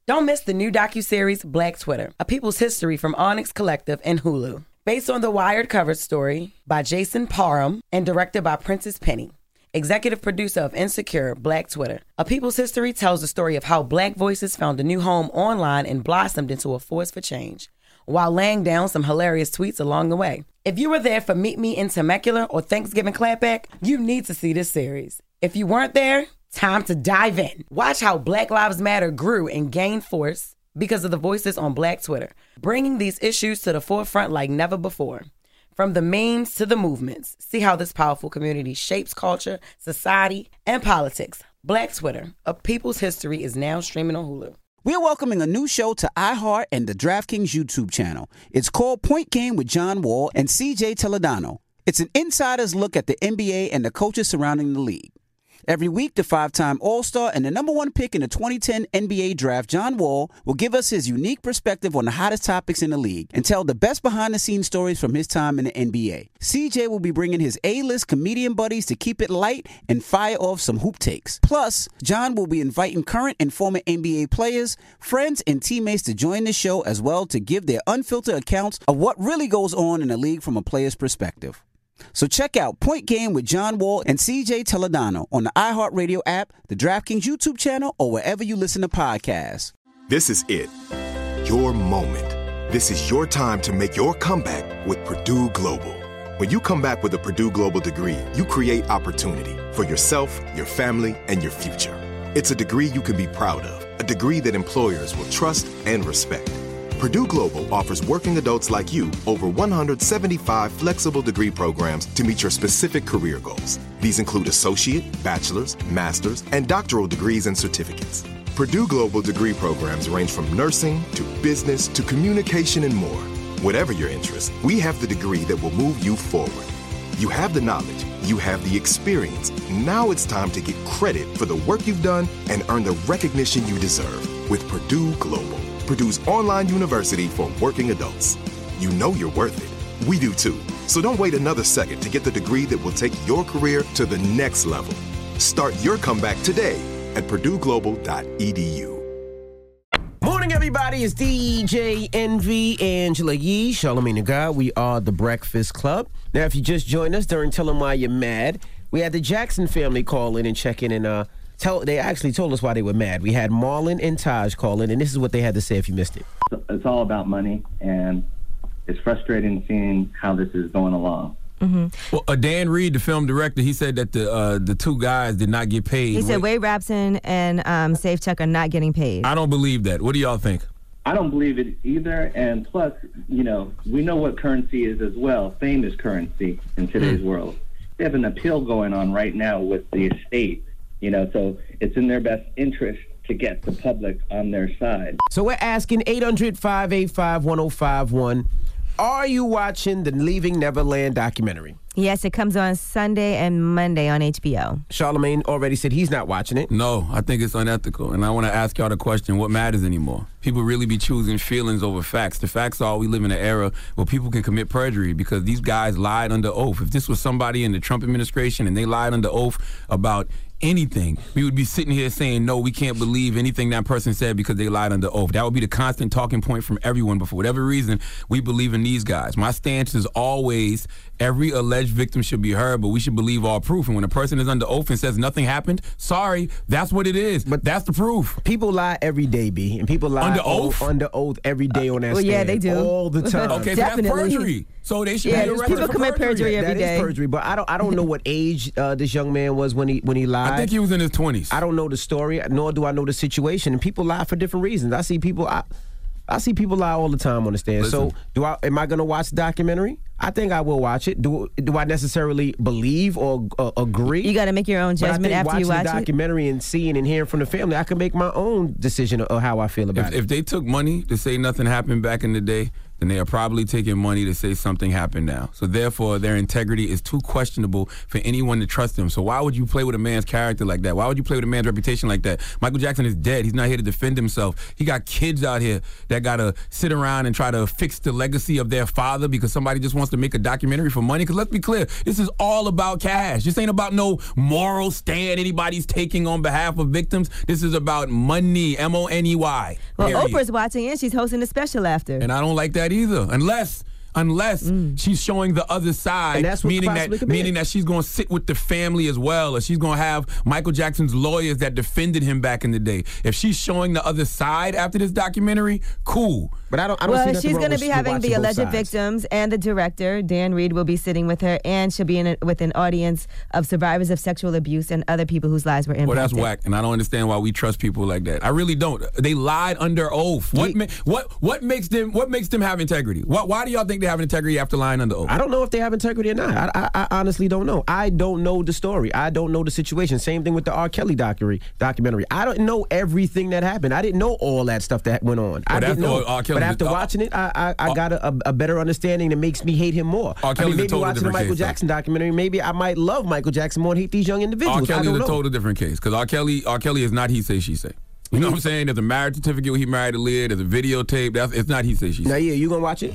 Don't miss the new docuseries Black Twitter, A People's History from Onyx Collective and Hulu. Based on the Wired cover story by Jason Parham and directed by Princess Penny. Executive producer of Insecure, Black Twitter. A People's History tells the story of how Black voices found a new home online and blossomed into a force for change, while laying down some hilarious tweets along the way. If you were there for Meet Me in Temecula or Thanksgiving Clapback, you need to see this series. If you weren't there, time to dive in. Watch how Black Lives Matter grew and gained force because of the voices on Black Twitter, bringing these issues to the forefront like never before. From the memes to the movements, see how this powerful community shapes culture, society, and politics. Black Twitter, A People's History, is now streaming on Hulu. We're welcoming a new show to iHeart and the DraftKings YouTube channel. It's called Point Game with John Wall and C J Toledano. It's an insider's look at the N B A and the coaches surrounding the league. Every week, the five-time All-Star and the number one pick in the twenty ten N B A draft, John Wall, will give us his unique perspective on the hottest topics in the league and tell the best behind-the-scenes stories from his time in the N B A. C J will be bringing his A-list comedian buddies to keep it light and fire off some hoop takes. Plus, John will be inviting current and former N B A players, friends, and teammates to join the show as well to give their unfiltered accounts of what really goes on in the league from a player's perspective. So check out Point Game with John Wall and C J Toledano on the iHeartRadio app, the DraftKings YouTube channel, or wherever you listen to podcasts. This is it. Your moment. This is your time to make your comeback with Purdue Global. When you come back with a Purdue Global degree, you create opportunity for yourself, your family, and your future. It's a degree you can be proud of, a degree that employers will trust and respect. Purdue Global offers working adults like you over one hundred seventy-five flexible degree programs to meet your specific career goals. These include associate, bachelor's, master's, and doctoral degrees and certificates. Purdue Global degree programs range from nursing to business to communication and more. Whatever your interest, we have the degree that will move you forward. You have the knowledge, you have the experience. Now it's time to get credit for the work you've done and earn the recognition you deserve with Purdue Global. Purdue's online university for working adults. You know you're worth it. We do too. So don't wait another second to get the degree that will take your career to the next level. Start your comeback today at purdue global dot e d u. Morning, everybody. It's D J Envy, Angela Yee, Charlamagne the God. We are the Breakfast Club. Now, if you just joined us during Tell 'em Why You're Mad, we had the Jackson family call in and check in and uh, Tell, they actually told us why they were mad. We had Marlon and Taj call in, and this is what they had to say if you missed it. It's all about money, and it's frustrating seeing how this is going along. Mm-hmm. Well, uh, Dan Reed, the film director, he said that the uh, the two guys did not get paid. He said Wade Robson and um, Safechuck are not getting paid. I don't believe that. What do y'all think? I don't believe it either, and plus, you know, we know what currency is as well. Fame is currency in today's mm. world. They have an appeal going on right now with the estate. You know, so it's in their best interest to get the public on their side. So we're asking eight hundred, five eight five, one oh five one, are you watching the Leaving Neverland documentary? Yes, it comes on Sunday and Monday on H B O. Charlamagne already said he's not watching it. No, I think it's unethical. And I want to ask y'all the question, what matters anymore? People really be choosing feelings over facts. The facts are we live in an era where people can commit perjury because these guys lied under oath. If this was somebody in the Trump administration and they lied under oath about anything, we would be sitting here saying, no, we can't believe anything that person said because they lied under oath. That would be the constant talking point from everyone. But for whatever reason, we believe in these guys. My stance is always every alleged victim should be heard, but we should believe all proof. And when a person is under oath and says nothing happened, sorry, that's what it is. But that's the proof. People lie every day, B. And people lie under oath? Under oath every day on that well, stand. Yeah, they do. All the time. Okay, so that's perjury. So they should yeah, be arrested people for commit perjury every that day. That is perjury, but I don't I don't know what age uh, this young man was when he when he lied. I think he was in his twenties. I don't know the story, nor do I know the situation. And people lie for different reasons. I see people I, I see people lie all the time on the stand. Listen. So do I am I going to watch the documentary? I think I will watch it. Do do I necessarily believe or uh, agree? You got to make your own judgment after you watch watching the documentary it. and seeing and hearing from the family, I can make my own decision of how I feel about if, it. If they took money to say nothing happened back in the day, then they are probably taking money to say something happened now. So therefore, their integrity is too questionable for anyone to trust them. So why would you play with a man's character like that? Why would you play with a man's reputation like that? Michael Jackson is dead. He's not here to defend himself. He got kids out here that got to sit around and try to fix the legacy of their father because somebody just wants wants to make a documentary for money? Because let's be clear, this is all about cash. This ain't about no moral stand anybody's taking on behalf of victims. This is about money, M O N E Y. Well, period. Oprah's watching and she's hosting a special after. And I don't like that either, unless... Unless mm. she's showing the other side, meaning that meaning that she's going to sit with the family as well, or she's going to have Michael Jackson's lawyers that defended him back in the day. If she's showing the other side after this documentary, cool. But I don't. I don't well, see she's going to be having the alleged sides. victims, and the director Dan Reed will be sitting with her, and she'll be in a, with an audience of survivors of sexual abuse and other people whose lives were impacted. Well, that's whack, and I don't understand why we trust people like that. I really don't. They lied under oath. What ma- what what makes them what makes them have integrity? What, why do y'all think they have integrity after lying under oath? I don't know if they have integrity or not. I, I, I honestly don't know. I don't know the story. I don't know the situation. Same thing with the R. Kelly documentary. Documentary. I don't know everything that happened. I didn't know all that stuff that went on. Well, I didn't know. R. Kelly but after uh, watching it, I I, I got a, a better understanding that makes me hate him more. R. I mean, maybe totally watching the Michael case, Jackson though. documentary, maybe I might love Michael Jackson more and hate these young individuals. R. Kelly I is don't a know. total different case because R. Kelly R. Kelly is not he say she say. You know what I'm saying? There's a marriage certificate where he married Aaliyah. There's a videotape. That's it's not he say she say. Now, yeah, you gonna watch it?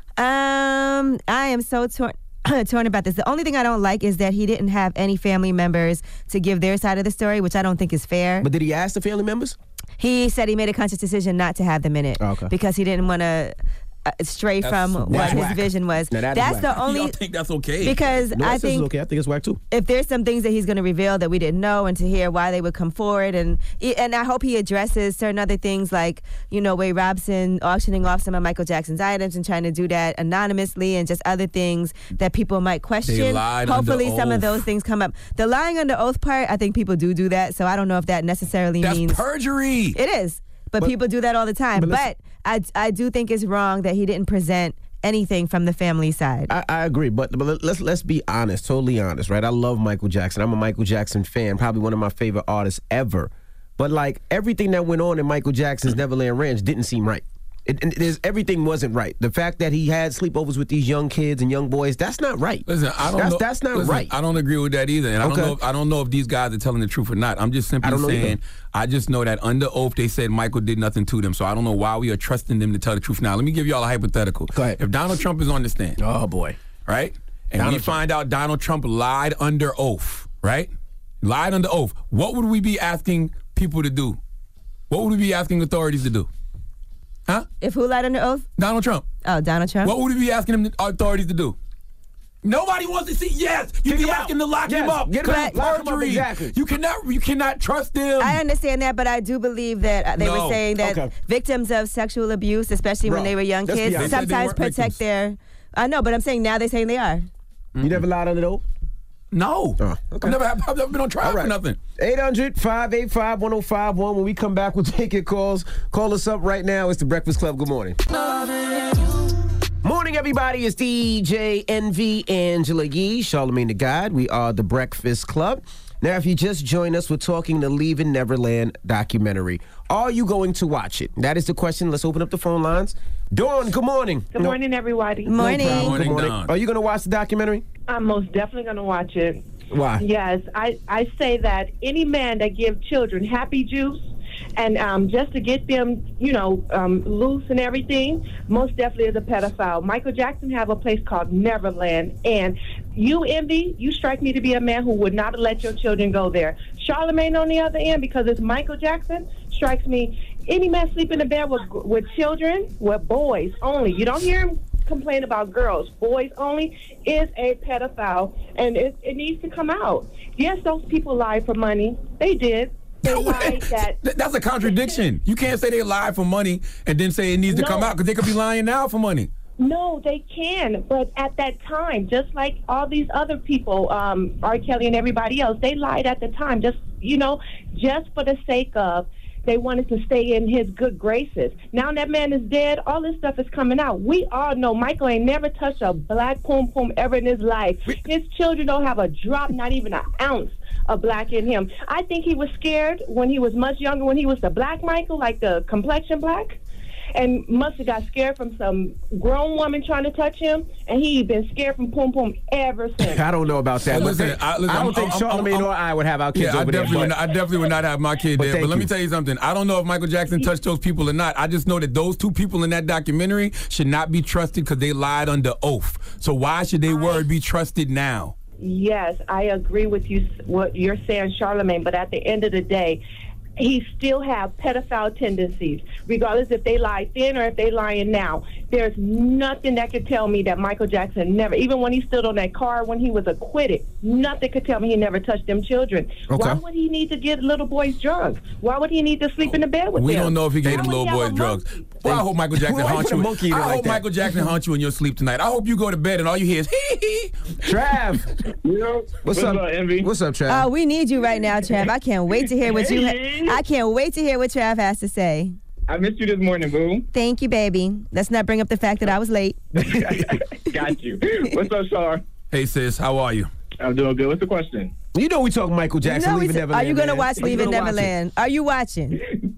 Um, I am so torn. torn about this. The only thing I don't like is that he didn't have any family members to give their side of the story, which I don't think is fair. But did he ask the family members? He said he made a conscious decision not to have them in it oh, okay. because he didn't want to uh, stray that's, from that's what whack. his vision was. Now, that that's the only. Y'all think that's okay? Because no, I think it's okay. I think it's whack too. If there's some things that he's going to reveal that we didn't know, and to hear why they would come forward, and and I hope he addresses certain other things like, you know, Wade Robson auctioning off some of Michael Jackson's items and trying to do that anonymously, and just other things that people might question. They lied Hopefully, under some oath. of those things come up. The lying under oath part, I think people do do that, so I don't know if that necessarily That's means perjury. It is. But, but people do that all the time. But, but I, I do think it's wrong that he didn't present anything from the family side. I, I agree, but, but let's let's be honest, totally honest, right? I love Michael Jackson. I'm a Michael Jackson fan, probably one of my favorite artists ever. But like everything that went on in Michael Jackson's Neverland Ranch didn't seem right. It, it, there's, everything wasn't right. The fact that he had sleepovers with these young kids and young boys, that's not right. Listen, I don't that's, know. That's not listen, right. I don't agree with that either. And I Okay. don't know. If, I don't know if these guys are telling the truth or not. I'm just simply I don't know saying. either. I just know that under oath they said Michael did nothing to them. So I don't know why we are trusting them to tell the truth. Now let me give y'all a hypothetical. Go ahead. If Donald Trump is on the stand, oh boy, right, and Donald we Trump. find out Donald Trump lied under oath, right, lied under oath, what would we be asking people to do? What would we be asking authorities to do? Huh? If who lied under oath? Donald Trump. Oh, Donald Trump. What would we be asking them, authorities to do? Nobody wants to see. Yes, you'd be asking to lock Yes, him up. get him Because out. Lock him up, perjury. exactly. You cannot. You cannot trust them. I understand that, but I do believe that uh, they No. were saying that Okay. victims of sexual abuse, especially Bro, when they were young let's be kids, honest. They said they sometimes weren't protect victims. their. I know, but I'm saying now they're saying they are. You never lied under the oath? No. Oh, okay. I've, never, I've never been on trial All right. for nothing. eight hundred, five eight five, one oh five one. When we come back, we'll take your calls. Call us up right now. It's The Breakfast Club. Good morning. Morning, everybody. It's D J Envy, Angela Yee, Charlamagne the God. We are The Breakfast Club. Now, if you just joined us, we're talking the Leaving Neverland documentary. Are you going to watch it? That is the question. Let's open up the phone lines. Dawn, good morning. Good morning, everybody. Morning. No problem. Morning, Good morning. Dawn. Are you going to watch the documentary? I'm most definitely going to watch it. Why? Yes, I, I say that any man that gives children happy juice and um, just to get them, you know, um, loose and everything, most definitely is a pedophile. Michael Jackson have a place called Neverland, and you, Envy, you strike me to be a man who would not let your children go there. Charlamagne, on the other end, because it's Michael Jackson, strikes me. Any man sleep in the bed with with children, with boys only. You don't hear him complain about girls. Boys only is a pedophile, and it, it needs to come out. Yes, those people lied for money. They did. They lied that. That's a contradiction. You can't say they lied for money and then say it needs to No. come out because they could be lying now for money. No, they can. But at that time, just like all these other people, um, R. Kelly and everybody else, they lied at the time. Just, you know, just for the sake of they wanted to stay in his good graces. Now that man is dead, all this stuff is coming out. We all know Michael ain't never touched a black pom pom ever in his life. His children don't have a drop, not even an ounce of black in him. I think he was scared when he was much younger, when he was the black Michael, like the complexion black. and must have got scared from some grown woman trying to touch him, and he been scared from Pum Pum ever since. I don't know about that. Listen, Listen, I, listen, I don't I'm, think I'm, Charlamagne I'm, or I would have our kids yeah, over I definitely there. Would But, not, I definitely would not have my kid but there. But thank let me you. tell you something. I don't know if Michael Jackson touched those people or not. I just know that those two people in that documentary should not be trusted because they lied under oath. So why should their word be trusted now? Yes, I agree with you, what you're saying, Charlamagne, but at the end of the day, he still have pedophile tendencies, regardless if they lied then or if they lying now. There's nothing that could tell me that Michael Jackson never, even when he stood on that car when he was acquitted, nothing could tell me he never touched them children. Okay. Why would he need to get little boys drugs? Why would he need to sleep in the bed with We them? don't know if he gave Why them would little he have boys a drugs. monkey? Well, I hope Michael Jackson Why haunts put a you. monkey in I it hope like that? Michael Jackson haunts you in your sleep tonight. I hope you go to bed and all you hear is hee hee. Trav. Yo, What's, up, Envy? What's up, Trav? Oh, we need you right now, Trav. I can't wait to hear what you. Ha- I can't wait to hear what Trav has to say. I missed you this morning, boo. Thank you, baby. Let's not bring up the fact that I was late. Got you. What's up, Shar? Hey, sis, how are you? I'm doing good. What's the question? You know we talk Michael You Jackson, know we Leaving said- Neverland. are you going to man. watch Are you Leaving gonna watch it? Neverland? Are you watching?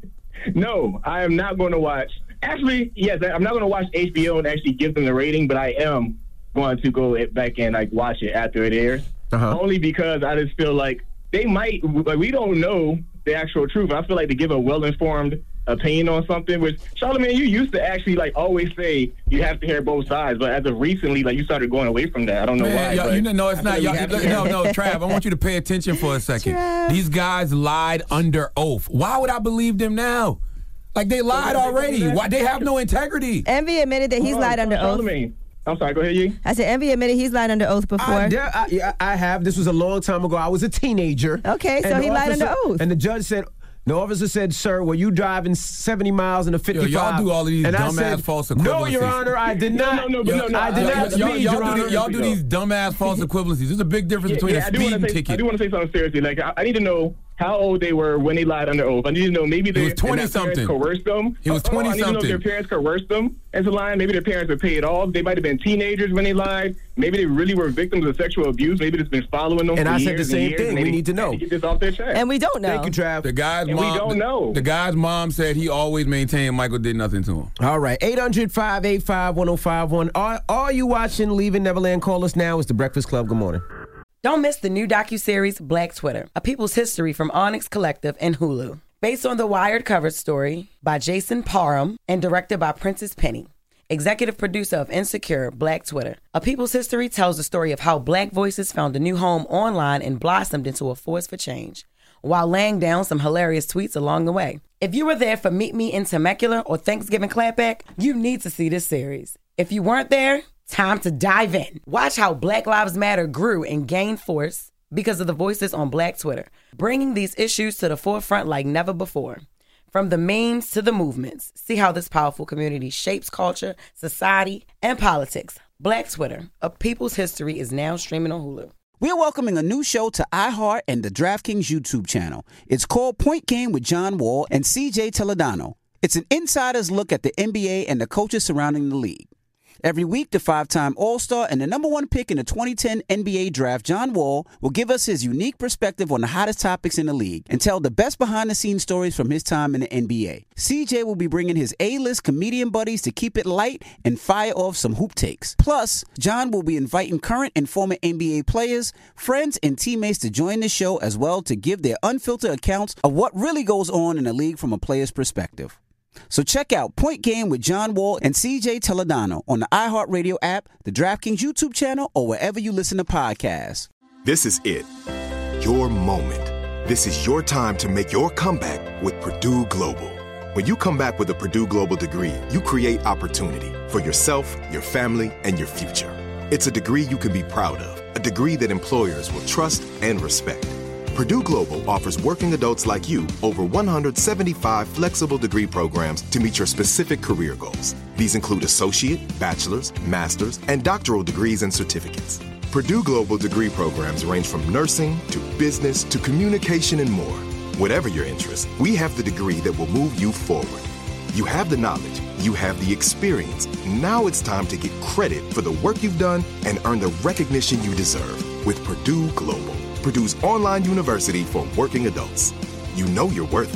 No, I am not going to watch. Actually, yes, I'm not going to watch H B O and actually give them the rating, but I am going to go back and like watch it after it airs. Uh-huh. Only because I just feel like they might, like, we don't know the actual truth. I feel like to give a well-informed opinion on something, which, Charlamagne, you used to actually like always say you have to hear both sides, but as of recently, like you started going away from that. I don't know Man, why. y'all- but you know, no, it's I not. feel Y'all, like we have to no, hear- no, Trav, I want you to pay attention for a second. Trav. These guys lied under oath. Why would I believe them now? Like they lied already. Why they have no integrity? Envy admitted that he's Hold on, lied under oath. Charlamagne. I'm sorry, go ahead, you. I said Envy admitted he's lied under oath before. I, there, I, yeah, I have. This was a long time ago. I was a teenager. Okay, so And the he lied under officer- oath. And the judge said, the officer said, sir, were you driving seventy miles in a fifty-five? y'all do all of these and I dumbass said, false No, equivalencies. Your Honor, I did No, not. no, no, no, no, I did no, not no, Y'all, speed, y'all, Your do, Honor. the- y'all do these dumbass false equivalencies. There's a big difference between yeah, a I do want speeding to say, I ticket. do want to say something seriously. Like, I, I need to know how old they were when they lied under oath. I need to know maybe they was twenty-something. coerced them. He was Oh, oh, I need to know if twenty-something. their parents coerced them into lying. Maybe their parents were paid off. They might have been teenagers when they lied. Maybe they really were victims of sexual abuse. Maybe it's been following them And for I years said the and same years, thing. and We they need to know. had Get this off their chest. And we don't know. Thank you, Trav. The guy's And we mom. don't the- know. The guy's mom said he always maintained Michael did nothing to him. All right, eight hundred, five eight five, one oh five one. Are, are you watching Leaving Neverland? Call us now. It's The Breakfast Club. Good morning. Don't miss the new docuseries Black Twitter, A People's History from Onyx Collective and Hulu. Based on the Wired cover story by Jason Parham and directed by Princess Penny. Executive producer of Insecure, Black Twitter. A People's History tells the story of how Black voices found a new home online and blossomed into a force for change, while laying down some hilarious tweets along the way. If you were there for Meet Me in Temecula or Thanksgiving Clapback, you need to see this series. If you weren't there, time to dive in. Watch how Black Lives Matter grew and gained force because of the voices on Black Twitter, bringing these issues to the forefront like never before. From the memes to the movements, see how this powerful community shapes culture, society, and politics. Black Twitter, A People's History, is now streaming on Hulu. We're welcoming a new show to iHeart and the DraftKings YouTube channel. It's called Point Game with John Wall and C J Toledano. It's an insider's look at the N B A and the coaches surrounding the league. Every week, the five-time All-Star and the number one pick in the twenty ten N B A draft, John Wall, will give us his unique perspective on the hottest topics in the league and tell the best behind-the-scenes stories from his time in the N B A. C J will be bringing his A-list comedian buddies to keep it light and fire off some hoop takes. Plus, John will be inviting current and former N B A players, friends, and teammates to join the show as well to give their unfiltered accounts of what really goes on in the league from a player's perspective. So check out Point Game with John Wall and C J Toledano on the iHeartRadio app, the DraftKings YouTube channel, or wherever you listen to podcasts. This is it. Your moment. This is your time to make your comeback with Purdue Global. When you come back with a Purdue Global degree, you create opportunity for yourself, your family, and your future. It's a degree you can be proud of, a degree that employers will trust and respect. Purdue Global offers working adults like you over one hundred seventy-five flexible degree programs to meet your specific career goals. These include associate, bachelor's, master's, and doctoral degrees and certificates. Purdue Global degree programs range from nursing to business to communication and more. Whatever your interest, we have the degree that will move you forward. You have the knowledge, you have the experience. Now it's time to get credit for the work you've done and earn the recognition you deserve with Purdue Global, Purdue's online university for working adults. You know you're worth it.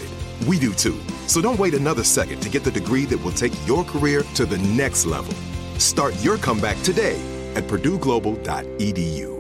We do too. So don't wait another second to get the degree that will take your career to the next level. Start your comeback today at purdue global dot e d u.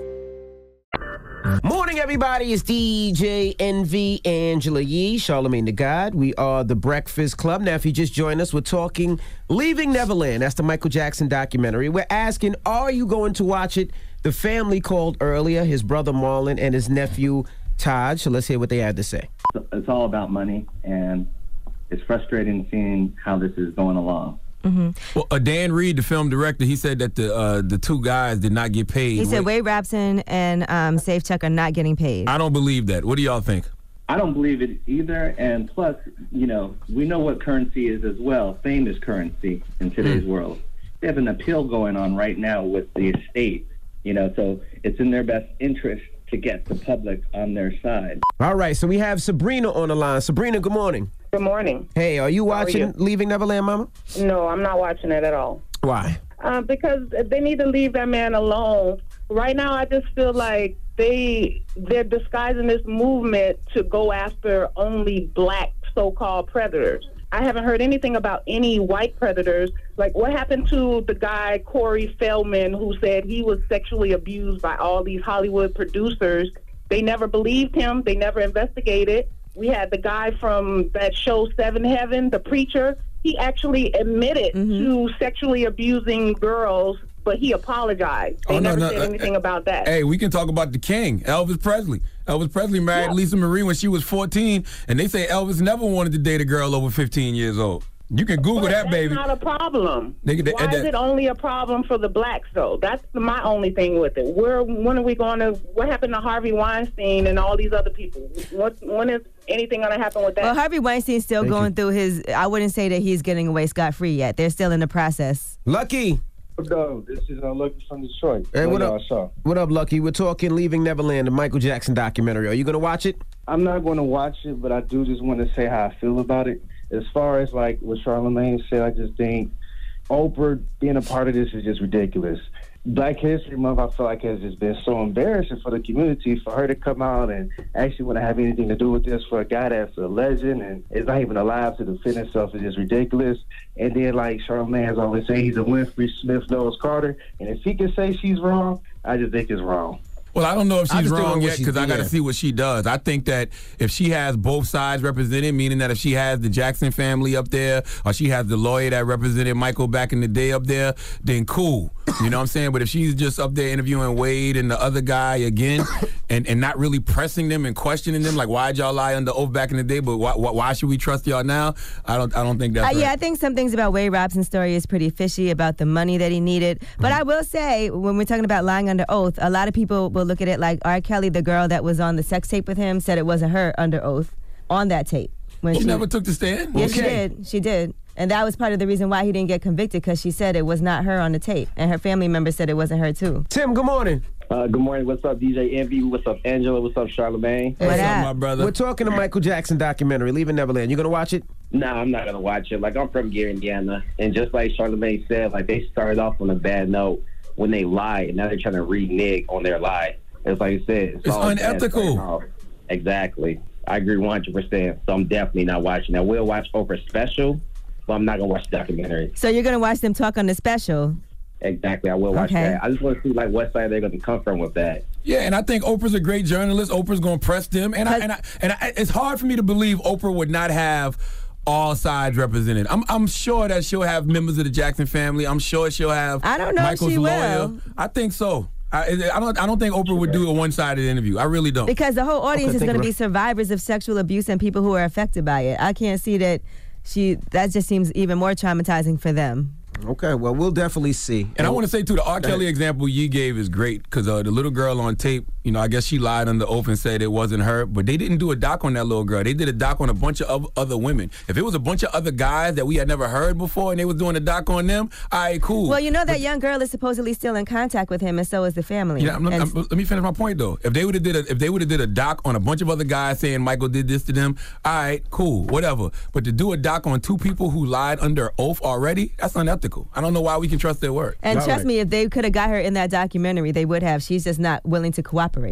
Morning, everybody. It's D J Envy, Angela Yee, Charlamagne the God. We are the Breakfast Club. Now, if you just joined us, we're talking Leaving Neverland. That's the Michael Jackson documentary. We're asking, are you going to watch it? The family called earlier, his brother Marlon and his nephew Taj. So let's hear what they had to say. It's all about money, and it's frustrating seeing how this is going along. Mm-hmm. Well, uh, Dan Reed, the film director, he said that the uh, the two guys did not get paid. He said Wade Robson and um, Safechuck are not getting paid. I don't believe that. What do y'all think? I don't believe it either. And plus, you know, we know what currency is as well. Fame is currency in today's mm. world. They have an appeal going on right now with the estate, you know, so it's in their best interest to get the public on their side. All right, so we have Sabrina on the line. Sabrina, good morning. Good morning. Hey, are you watching are you? Leaving Neverland, Mama? No, I'm not watching it at all. Why? Uh, because they need to leave that man alone. Right now, I just feel like they, they're disguising this movement to go after only black so-called predators. I haven't heard anything about any white predators. Like, what happened to the guy, Corey Feldman, who said he was sexually abused by all these Hollywood producers? They never believed him. They never investigated. We had the guy from that show, Seven Heaven, the preacher. He actually admitted mm-hmm. to sexually abusing girls, but he apologized. They oh, no, never no, said uh, anything about that. Hey, we can talk about the king, Elvis Presley. Elvis Presley married yeah. Lisa Marie when she was fourteen, and they say Elvis never wanted to date a girl over fifteen years old. You can Google but that, that's baby. That's not a problem. They, they, Why that, is it only a problem for the blacks, though? That's my only thing with it. Where, when are we going to, what happened to Harvey Weinstein and all these other people? What, when is anything going to happen with that? Well, Harvey Weinstein's still Thank going you. through his, I wouldn't say that he's getting away scot-free yet. They're still in the process. Lucky. What up? This is uh, Lucky from Detroit. Hey, what up? What up, Lucky? We're talking Leaving Neverland, the Michael Jackson documentary. Are you going to watch it? I'm not going to watch it, but I do just want to say how I feel about it. As far as like what Charlamagne said, I just think Oprah being a part of this is just ridiculous. Black History Month, I feel like, has just been so embarrassing for the community, for her to come out and actually want to have anything to do with this for a guy that's a legend and is not even alive to defend himself is just ridiculous. And then, like Charlamagne has always said, he's a Winfrey Smith Knowles Carter. And if he can say she's wrong, I just think it's wrong. Well, I don't know if she's wrong yet because I got to yeah. see what she does. I think that if she has both sides represented, meaning that if she has the Jackson family up there or she has the lawyer that represented Michael back in the day up there, then cool. You know what I'm saying? But if she's just up there interviewing Wade and the other guy again and, and not really pressing them and questioning them, like, why'd y'all lie under oath back in the day, but why, why should we trust y'all now? I don't I don't think that's uh, right. Yeah, I think some things about Wade Robson's story is pretty fishy about the money that he needed. But mm-hmm. I will say, when we're talking about lying under oath, a lot of people will look at it like R. Kelly, the girl that was on the sex tape with him, said it wasn't her under oath on that tape. When she, she never took the stand? Yes, okay. she did. She did. And that was part of the reason why he didn't get convicted, because she said it was not her on the tape. And her family members said it wasn't her, too. Tim, good morning. Uh, good morning. What's up, D J Envy? What's up, Angela? What's up, Charlamagne? Hey, what's up, my brother? We're talking to Michael Jackson documentary, Leaving Neverland. You going to watch it? No, nah, I'm not going to watch it. Like, I'm from Gary, Indiana. And just like Charlamagne said, like, they started off on a bad note when they lied, and now they're trying to renege on their lie. It's like you said. It's, it's unethical. Exactly. I agree one hundred percent. So I'm definitely not watching. I will watch Oprah's special, but I'm not going to watch the documentary. So you're going to watch them talk on the special? Exactly. I will watch okay. that. I just want to see like what side they're going to come from with that. Yeah, and I think Oprah's a great journalist. Oprah's going to press them. And I, and I, and I, it's hard for me to believe Oprah would not have all sides represented. I'm I'm sure that she'll have members of the Jackson family. I'm sure she'll have I don't know Michael's if she lawyer. will. I think so. I, I don't. I don't think Oprah would do a one-sided interview. I really don't. Because the whole audience okay, is going to be survivors of sexual abuse and people who are affected by it. I can't see that she. That just seems even more traumatizing for them. Okay, well, we'll definitely see. And I want to say, too, the R. Kelly example you gave is great because uh, the little girl on tape, you know, I guess she lied under oath and said it wasn't her, but they didn't do a doc on that little girl. They did a doc on a bunch of other women. If it was a bunch of other guys that we had never heard before and they was doing a doc on them, all right, cool. Well, you know that but, young girl is supposedly still in contact with him, and so is the family. Yeah, I'm, I'm, let me finish my point, though. If they would have did a, if they would have did a doc on a bunch of other guys saying Michael did this to them, all right, cool, whatever. But to do a doc on two people who lied under oath already, that's unethical. I don't know why we can trust their word. And all trust right. me, if they could have got her in that documentary, they would have. She's just not willing to cooperate.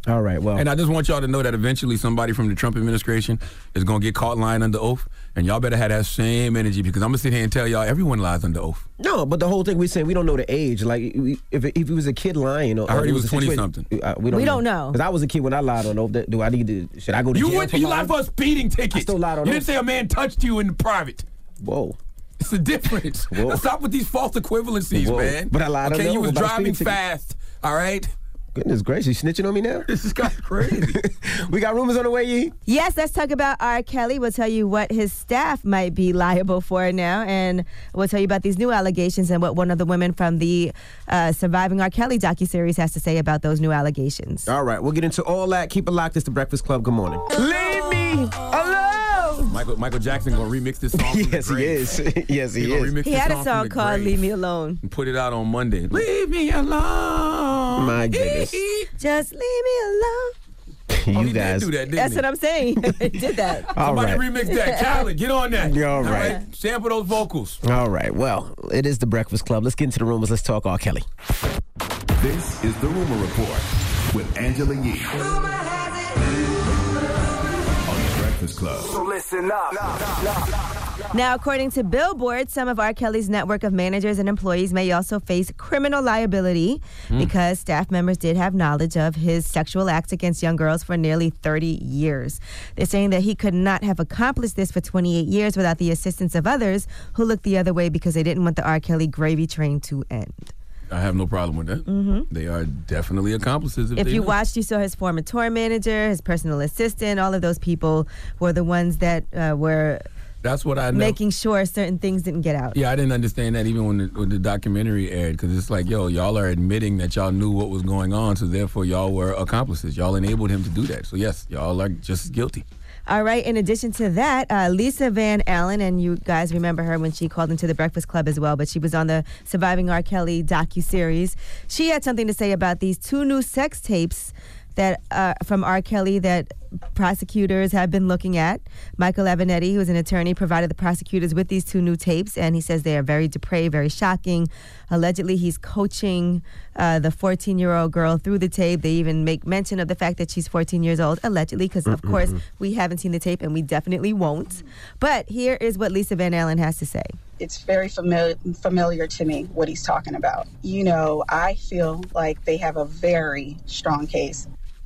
All right, well. And I just want y'all to know that eventually somebody from the Trump administration is going to get caught lying under oath, and y'all better have that same energy, because I'm going to sit here and tell y'all everyone lies under oath. No, but the whole thing we're saying, we don't know the age. Like, we- if if he was a kid lying, or I heard or he it was a situation- twenty-something. Uh, we don't We know. don't know. Because I was a kid when I lied on oath. Do I need to, should I go to You jail went, for you lying? lied for a speeding ticket. I still lied on You oath. didn't say a man touched you in private. Whoa. It's a difference. Whoa. Stop with these false equivalencies, Whoa. man. But I lied on Okay, oath you was about a driving speeding ticket. fast, all right? Goodness gracious, you snitching on me now? This is kind of crazy. We got rumors on the way, Yee? Yes, let's talk about R. Kelly. We'll tell you what his staff might be liable for now, and we'll tell you about these new allegations and what one of the women from the uh, Surviving R. Kelly docuseries has to say about those new allegations. All right, we'll get into all that. Keep it locked. It's The Breakfast Club. Good morning. Leave me alone! Michael Michael Jackson gonna remix this song. From Yes, the he grave. is. Yes, he He gonna is. remix He this had a from song the called grave Leave Me Alone. and put it out on Monday. Leave me alone. My goodness. Just leave me alone. Oh, You he guys. did do that, didn't That's he? what I'm saying. He did that. All Somebody right. remix that. Khaled, get on that. You're all right. Sample those vocals. All right, well, it is The Breakfast Club. Let's get into the rumors. Let's talk R. Kelly. This is the Rumor Report with Angela Yee. On The Breakfast Club. So listen up. Now, according to Billboard, some of R. Kelly's network of managers and employees may also face criminal liability because staff members did have knowledge of his sexual acts against young girls for nearly thirty years. They're saying that he could not have accomplished this for twenty-eight years without the assistance of others who looked the other way because they didn't want the R. Kelly gravy train to end. I have no problem with that. Mhm. They are definitely accomplices. If, If they you know. watched, you saw his former tour manager, his personal assistant, all of those people were the ones that uh, were That's what I know. making sure certain things didn't get out. Yeah, I didn't understand that even when the, when the documentary aired, because it's like, yo, y'all are admitting that y'all knew what was going on, so therefore y'all were accomplices. Y'all enabled him to do that. So yes, y'all are just as guilty. All right. In addition to that, uh, Lisa Van Allen, and you guys remember her when she called into the Breakfast Club as well, but she was on the Surviving R. Kelly docuseries. She had something to say about these two new sex tapes that uh, from R. Kelly that prosecutors have been looking at. Michael Avenatti, who is an attorney, provided the prosecutors with these two new tapes, and he says they are very depraved, very shocking. Allegedly, he's coaching uh, the fourteen-year-old girl through the tape. They even make mention of the fact that she's fourteen years old, allegedly, because, of course, we haven't seen the tape, and we definitely won't. But here is what Lisa Van Allen has to say. It's very familiar familiar to me what he's talking about. You know, I feel like they have a very strong case.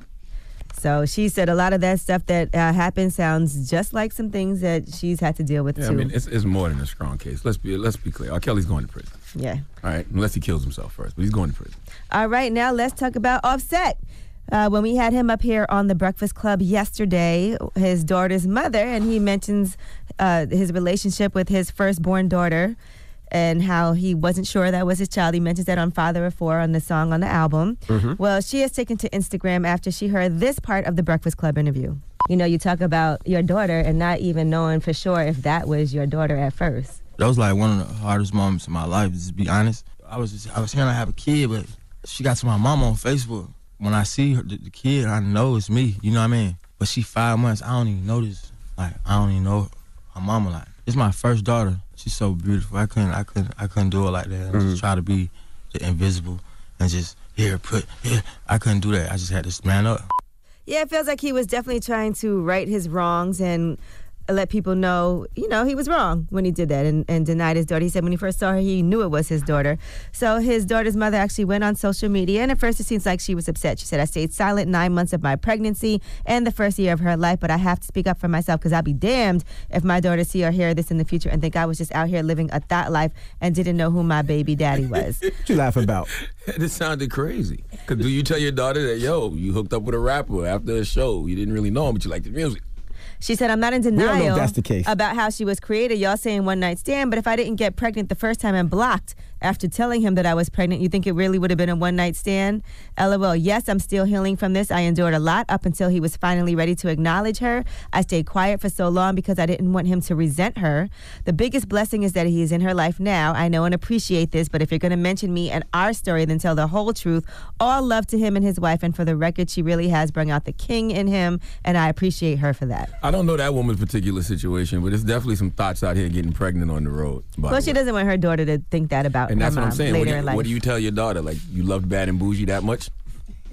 So she said a lot of that stuff that uh, happened sounds just like some things that she's had to deal with, Yeah, too. I mean, it's, it's more than a strong case. Let's be let's be clear. R. Kelly's going to prison. Yeah. All right, unless he kills himself first, but he's going to prison. All right, now let's talk about Offset. Uh, when we had him up here on the Breakfast Club yesterday, his daughter's mother, and he mentions uh, his relationship with his firstborn daughter and how he wasn't sure that was his child. He mentions that on Father of Four on the song on the album. Mhm. Well, she has taken to Instagram after she heard this part of the Breakfast Club interview. You know, you talk about your daughter and not even knowing for sure if that was your daughter at first. That was like one of the hardest moments of my life, just to be honest. I was just, I was hearing I have a kid, but she got to my mom on Facebook. When I see her, the, the kid, I know it's me, you know what I mean? But she five months, I don't even know this. Like, I don't even know her mama. Like, it's my first daughter. She's so beautiful. I couldn't, I couldn't, I couldn't do it like that. And just try to be the invisible and just here, put here. I couldn't do that. I just had to man up. Yeah, it feels like he was definitely trying to right his wrongs and let people know, you know, he was wrong when he did that and, and denied his daughter. He said when he first saw her, he knew it was his daughter. So his daughter's mother actually went on social media, and at first it seems like she was upset. She said, I stayed silent nine months of my pregnancy and the first year of her life, but I have to speak up for myself because I'll be damned if my daughter see or hear this in the future and think I was just out here living a thought life and didn't know who my baby daddy was. What you laughing about? This sounded crazy. Because do you tell your daughter that, yo, you hooked up with a rapper after a show, you didn't really know him, but you liked the music? She said, I'm not in don't know if denial that's the case. about how she was created. Y'all saying one night stand, but if I didn't get pregnant the first time and blocked after telling him that I was pregnant, you think it really would have been a one night stand? LOL. Yes, I'm still healing from this. I endured a lot up until he was finally ready to acknowledge her. I stayed quiet for so long because I didn't want him to resent her. The biggest blessing is that he is in her life now. I know and appreciate this, but if you're going to mention me and our story, then tell the whole truth. All love to him and his wife, and for the record, she really has brought out the king in him, and I appreciate her for that. I don't know that woman's particular situation, but it's definitely some thoughts out here getting pregnant on the road. by Well, the she way. doesn't want her daughter to think that about And her that's what mom I'm saying. later What do, in you, life. what do you tell your daughter? Like, you loved Bad and Bougie that much?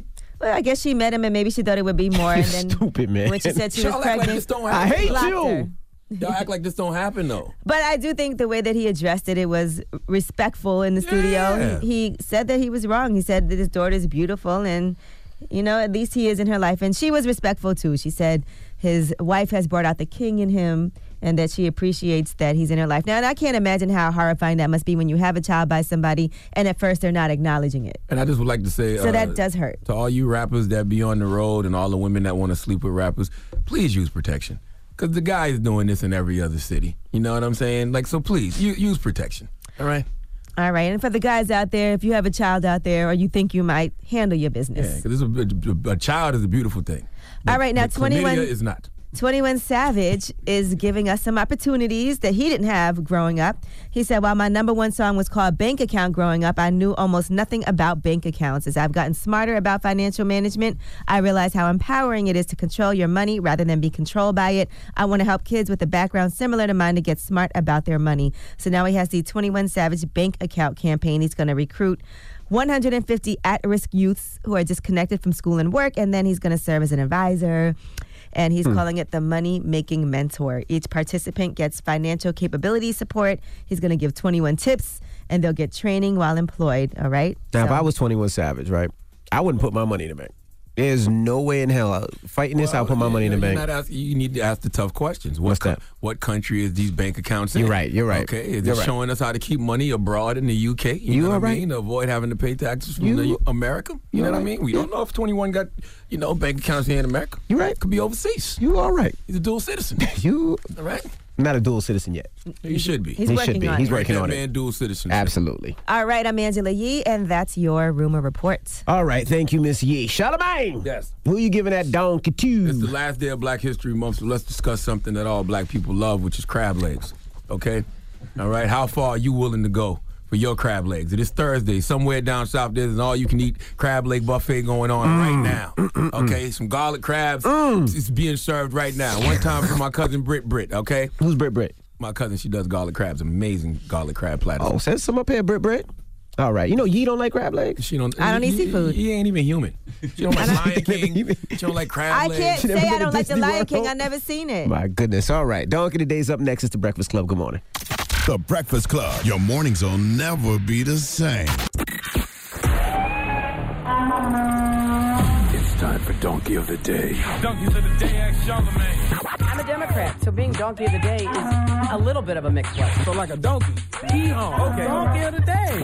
Well, I guess she met him and maybe she thought it would be more. And then Stupid, man. when she said she Y'all was act like pregnant, this don't I happen. hate blocked you. her. Y'all act like this don't happen though. But I do think the way that he addressed it, it was respectful in the Yeah. studio. He, he said that he was wrong. He said that his daughter is beautiful and, you know, at least he is in her life. And she was respectful too. She said his wife has brought out the king in him and that she appreciates that he's in her life. Now, and I can't imagine how horrifying that must be when you have a child by somebody and at first they're not acknowledging it. And I just would like to say, So uh, that does hurt. to all you rappers that be on the road and all the women that want to sleep with rappers, please use protection. Because the guy is doing this in every other city. You know what I'm saying? Like, so please, u- use protection. All right? All right. And for the guys out there, if you have a child out there or you think you might, handle your business. Yeah, because a, a, a child is a beautiful thing. All right. Now, But twenty-one chlamydia is not. twenty-one Savage is giving us some opportunities that he didn't have growing up. He said, while my number one song was called Bank Account growing up, I knew almost nothing about bank accounts. As I've gotten smarter about financial management, I realize how empowering it is to control your money rather than be controlled by it. I want to help kids with a background similar to mine to get smart about their money. So now he has the twenty-one Savage Bank Account campaign. He's going to recruit one hundred fifty at-risk youths who are disconnected from school and work, and then he's going to serve as an advisor. And he's Hmm. calling it the Money Making Mentor. Each participant gets financial capability support. He's going to give twenty-one tips, and they'll get training while employed. All right. Now, if So- I was twenty-one Savage, right, I wouldn't put my money in the bank. There's no way in hell. I'll, fighting this, I'll put my money in the You're bank. not ask, you need to ask the tough questions. What What's co- that? What country is these bank accounts in? You're right, you're right. Okay, is You're it right. showing us how to keep money abroad in the U K? You, You know are what I right. mean? To avoid having to pay taxes from You- the, America. You know You're what I right. mean? We don't know if twenty-one got, you know, bank accounts here in America. You're right. Could be overseas. You all right. He's a dual citizen. You All right? not a dual citizen yet. He should be. He's he working should be. on He's it. working that on man it. dual citizenship. Absolutely. All right, I'm Angela Yee, and that's your Rumor Report. All right. Thank you, Miss Yee. Charlamagne. Yes. Who you giving that donkey to? It's the last day of Black History Month, so let's discuss something that all black people love, which is crab legs. Okay? All right? How far are you willing to go for your crab legs? It is Thursday. Somewhere down south, there's an all-you-can-eat crab leg buffet going on Mm. right now. Okay? Some garlic crabs. It's being served right now. One time for my cousin Britt Britt, okay? Who's Britt Britt? My cousin, she does garlic crabs. Amazing garlic crab platters. Oh, send some up here, Britt Britt. All right. You know Yee don't like crab legs. She don't, I don't eat he- seafood. He ain't even human. She don't like Lion King. She don't like crab I legs. can't She never say been I to don't like the Disney Lion World? King. I've never seen it. My goodness. All right. Donkey Today's up next. It's the Breakfast Club. Good morning. The Breakfast Club. Your mornings will never be the same. It's time for Donkey of the Day. Donkey of the Day, ask Charlamagne. I'm a Democrat, so being donkey of the day is a little bit of a mixed one. So like a donkey. Hee-haw. Okay. Donkey of the day.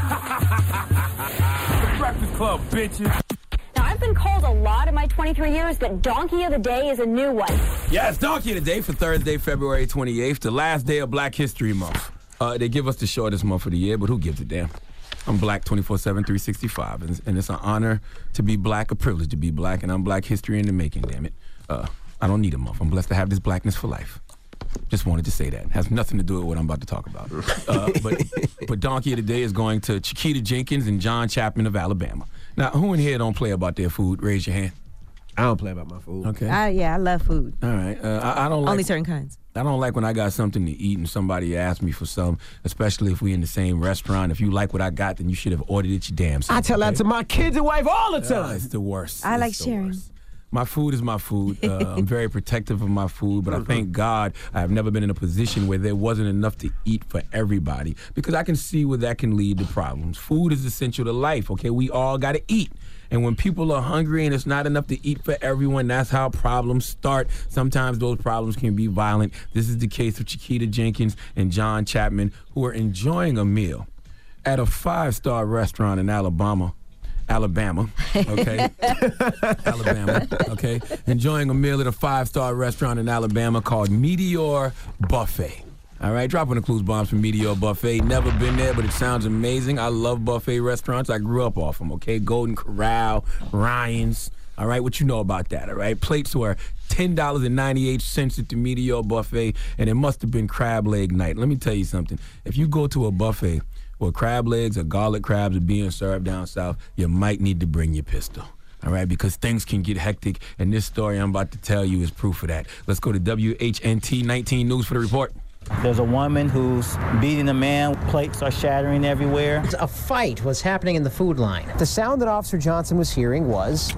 The Breakfast Club, bitches. Now, I've been called a lot in my twenty-three years, but Donkey of the Day is a new one. Yeah, it's Donkey of the Day for Thursday, February twenty-eighth, the last day of Black History Month. Uh, they give us the shortest month of the year, but who gives a damn? I'm black twenty-four seven, three sixty-five, and, and it's an honor to be black, a privilege to be black, and I'm black history in the making, damn it. Uh, I don't need a month. I'm blessed to have this blackness for life. Just wanted to say that. Has nothing to do with what I'm about to talk about. Uh, but, but Donkey of the Day is going to Chiquita Jenkins and John Chapman of Alabama. Now, who in here don't play about their food? Raise your hand. I don't play about my food. Okay. I, yeah, I love food. All right. Uh, I, I don't like Only certain kinds. I don't like when I got something to eat and somebody asks me for some, especially if we in the same restaurant. If you like what I got, then you should have ordered it your damn self. I tell that to my kids and wife all the Uh, time. it's the worst. I It's like the sharing. worst. My food is my food. Uh, I'm very protective of my food, but I thank God I have never been in a position where there wasn't enough to eat for everybody, because I can see where that can lead to problems. Food is essential to life, okay? We all got to eat. And when people are hungry and it's not enough to eat for everyone, that's how problems start. Sometimes those problems can be violent. This is the case of Chiquita Jenkins and John Chapman, who are enjoying a meal at a five-star restaurant in Alabama. Alabama, okay? Alabama, okay? Enjoying a meal at a five-star restaurant in Alabama called Meteor Buffet. All right, dropping the clues bombs from Meteor Buffet. Never been there, but it sounds amazing. I love buffet restaurants. I grew up off them, okay? Golden Corral, Ryan's. All right, what you know about that, all right? Plates were ten dollars and ninety-eight cents at the Meteor Buffet, and it must have been crab leg night. Let me tell you something. If you go to a buffet where crab legs or garlic crabs are being served down south, you might need to bring your pistol. All right, because things can get hectic, and this story I'm about to tell you is proof of that. Let's go to W H N T nineteen News for the report. There's a woman who's beating a man. Plates are shattering everywhere. A fight was happening in the food line. The sound that Officer Johnson was hearing was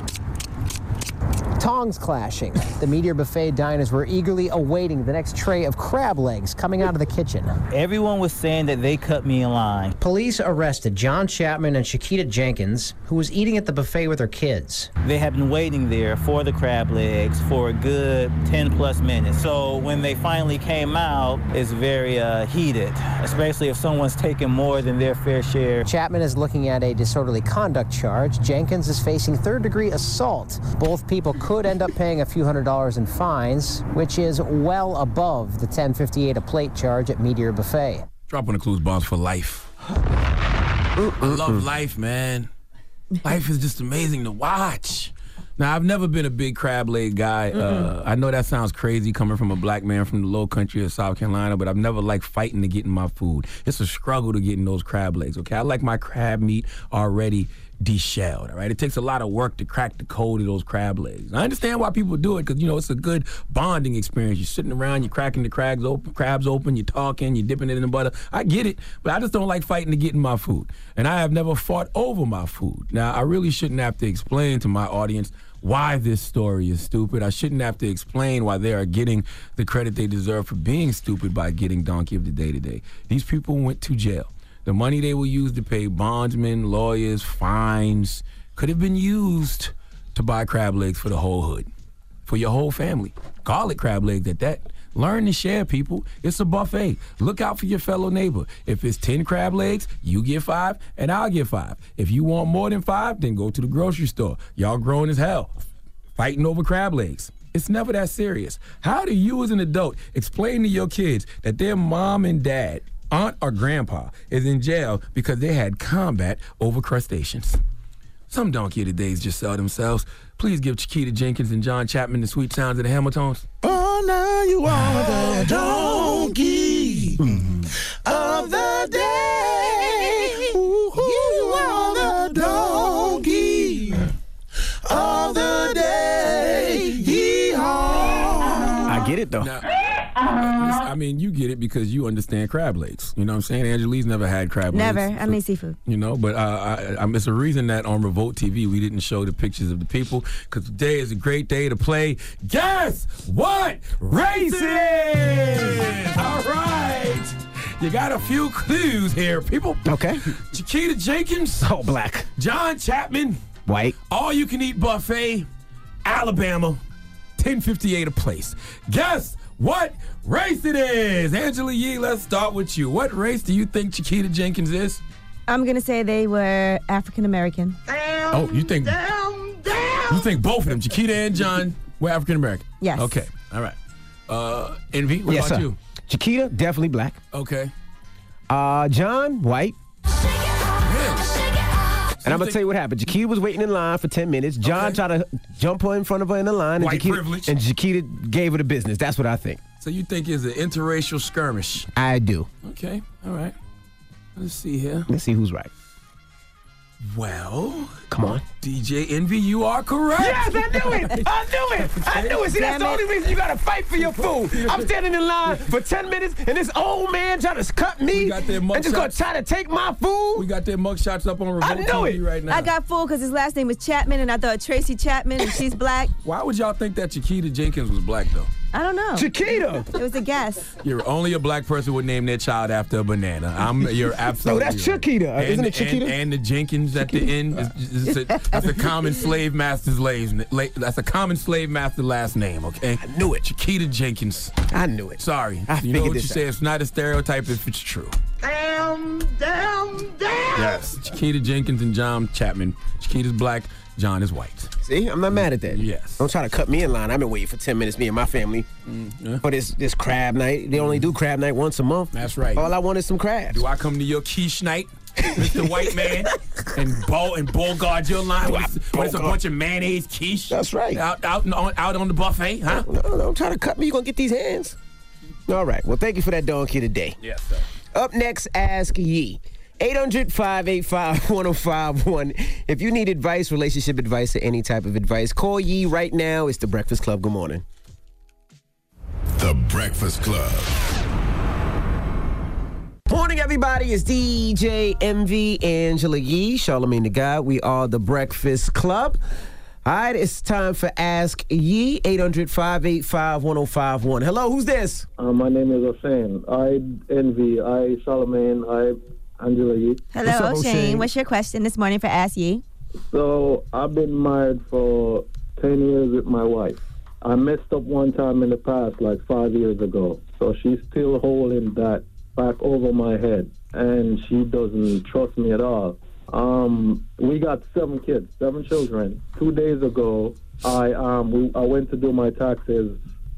tongs clashing. The Meteor Buffet diners were eagerly awaiting the next tray of crab legs coming out of the kitchen. Everyone was saying that they cut me in line. Police arrested John Chapman and Chiquita Jenkins, who was eating at the buffet with her kids. They had been waiting there for the crab legs for a good ten plus minutes. So when they finally came out, it's very uh, heated, especially if someone's taking more than their fair share. Chapman is looking at a disorderly conduct charge. Jenkins is facing third degree assault. Both people could end up paying a few hundred dollars in fines, which is well above the ten fifty-eight a plate charge at Meteor Buffet. Dropping the clues bombs for life. I love life, man. Life is just amazing to watch. Now, I've never been a big crab leg guy. Uh, I know that sounds crazy coming from a black man from the low country of South Carolina, but I've never liked fighting to get in my food. It's a struggle to get in those crab legs, okay? I like my crab meat already deshelled, all right? It takes a lot of work to crack the code of those crab legs. I understand why people do it because, you know, it's a good bonding experience. You're sitting around, you're cracking the crabs open, crabs open, you're talking, you're dipping it in the butter. I get it, but I just don't like fighting to get in my food. And I have never fought over my food. Now, I really shouldn't have to explain to my audience why this story is stupid. I shouldn't have to explain why they are getting the credit they deserve for being stupid by getting Donkey of the Day today. These people went to jail. The money they will use to pay bondsmen, lawyers, fines, could have been used to buy crab legs for the whole hood, for your whole family. Garlic crab legs at that. Learn to share, people. It's a buffet. Look out for your fellow neighbor. If it's ten crab legs, you get five, and I'll get five. If you want more than five, then go to the grocery store. Y'all grown as hell, fighting over crab legs. It's never that serious. How do you as an adult explain to your kids that their mom and dad, aunt or grandpa, is in jail because they had combat over crustaceans? Some Donkey of the Days just sell themselves. Please give Chiquita Jenkins and John Chapman the sweet sounds of the Hamiltones. Oh, now you are the donkey of the day. Ooh, you are the donkey of the day. Yee-haw. I get it, though. Now, I mean, you get it because you understand crab legs. You know what I'm saying? Angelique's never had crab Never. legs. I mean seafood. You know, but uh, I, I, it's a reason that on Revolt T V we didn't show the pictures of the people because today is a great day to play Guess What Race It Is? All right. You got a few clues here, people. Okay. Chiquita Jenkins. Oh, black. John Chapman. White. All you can eat buffet. Alabama. ten fifty-eight a place. Guess what race it is? Angela Yee, let's start with you. What race do you think Chiquita Jenkins is? I'm going to say they were African American. Oh, you think you think both of them, Chiquita and John, were African American? Yes. Okay. All right. Uh, Envy, what yes, about sir. you? Chiquita, definitely black. Okay. Uh, John, white. And I'm going to tell you what happened. Chiquita was waiting in line for ten minutes. John okay. tried to jump her in front of her in the line. White and Chiquita, privilege. And Chiquita gave her the business. That's what I think. So you think it's an interracial skirmish? I do. Okay. All right. Let's see here. Let's see who's right. Well, come on. D J Envy, you are correct. Yes, I knew it. I knew it. I knew it. See, that's the only reason you got to fight for your food. I'm standing in line for ten minutes, and this old man trying to cut me and just going to try to take my food. We got their mugshots up on Revolt I knew T V it. right now. I got fooled because his last name was Chapman, and I thought Tracy Chapman, and she's black. Why would y'all think that Chiquita Jenkins was black, though? I don't know. Chiquita. It was a guess. You're only a black person would name their child after a banana. I'm. You're absolutely. No, that's right. Chiquita. And, Isn't it Chiquita? And, and the Jenkins at the end. Is, is a, that's a common slave master's slave. That's a common slave master last name. Okay. I knew it. Chiquita Jenkins. I knew it. Sorry. I you know what you this say. out. It's not a stereotype if it's true. Damn, damn, damn. Yes. Chiquita Jenkins and John Chapman. Chiquita's black. John is white. See, I'm not mad at that. Yes. Don't try to cut me in line. I've been waiting for ten minutes, me and my family, mm, yeah. for this this crab night. They only do crab night once a month. That's right. All I want is some crabs. Do I come to your quiche night, Mister White Man, and bow and guard your line with, with a bunch of mayonnaise quiche? That's right. Out out on, out on the buffet, huh? No, no, don't try to cut me. You're going to get these hands. All right. Well, thank you for that donkey today. Yes, sir. Up next, Ask Yee. eight hundred, five eight five, one oh five one. If you need advice, relationship advice, or any type of advice, call Yee right now. It's The Breakfast Club. Good morning. The Breakfast Club. Morning, everybody. It's D J M V, Angela Yee, Charlamagne the God. We are the Breakfast Club. All right, it's time for Ask Yee, eight hundred, five eight five, one oh five one. Hello, who's this? Uh, my name is Hussein. I envy. I Charlamagne. I Angela Yee. Hello, What's up, O'Shane. What's your question this morning for Ask Yee? So I've been married for ten years with my wife. I messed up one time in the past, like five years ago. So she's still holding that back over my head, and she doesn't trust me at all. Um, we got seven kids, seven children. Two days ago, I um we, I went to do my taxes,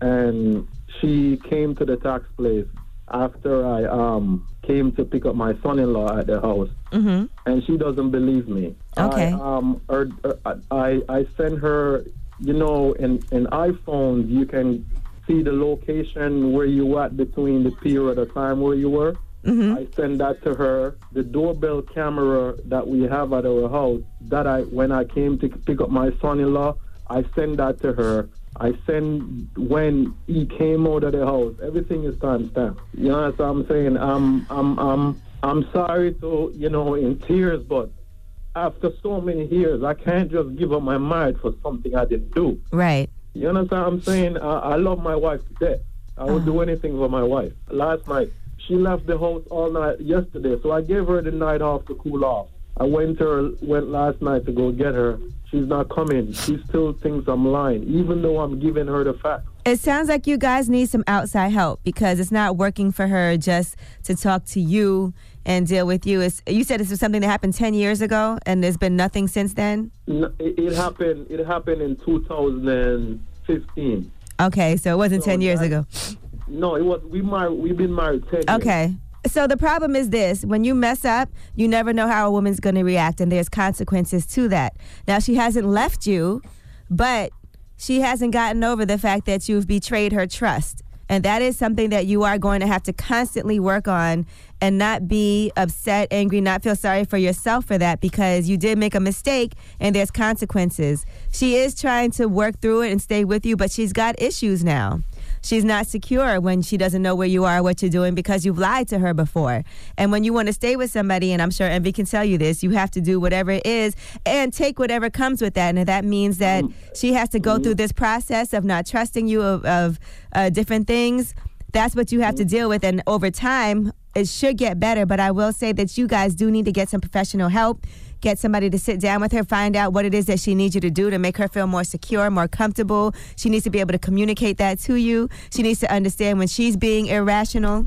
and she came to the tax place after I um came to pick up my son-in-law at the house, mm-hmm. and she doesn't believe me. Okay. I, um, er, er, I I sent her, you know, in in iPhones you can see the location where you at between the period of time where you were. Mm-hmm. I send that to her. The doorbell camera that we have at our house, that I when I came to pick up my son-in-law, I send that to her. I send when he came out of the house. Everything is timestamped. You know what I'm saying? I'm I'm I'm I'm sorry to, you know, in tears, but after so many years, I can't just give up my mind for something I didn't do. Right. You understand what I'm saying? I, I love my wife to death. I would do anything for my wife. Last night, she left the house all night yesterday, so I gave her the night off to cool off. I went to her, went last night to go get her. She's not coming. She still thinks I'm lying, even though I'm giving her the facts. It sounds like you guys need some outside help because it's not working for her just to talk to you and deal with you. It's, you said this was something that happened ten years ago, and there's been nothing since then? No, it, it happened. It happened in two thousand fifteen. Okay, so it wasn't So ten years that- ago. No, it was. We married. We've been married ten years. Okay. So the problem is this. When you mess up, you never know how a woman's going to react, and there's consequences to that. Now, she hasn't left you, but she hasn't gotten over the fact that you've betrayed her trust. And that is something that you are going to have to constantly work on and not be upset, angry, not feel sorry for yourself for that because you did make a mistake and there's consequences. She is trying to work through it and stay with you, but she's got issues now. She's not secure when she doesn't know where you are, what you're doing, because you've lied to her before. And when you want to stay with somebody, and I'm sure Envy can tell you this, you have to do whatever it is and take whatever comes with that. And if that means that she has to go through this process of not trusting you, of, of uh, different things, that's what you have to deal with. And over time, it should get better. But I will say that you guys do need to get some professional help. Get somebody to sit down with her, find out what it is that she needs you to do to make her feel more secure, more comfortable. She needs to be able to communicate that to you. She needs to understand when she's being irrational.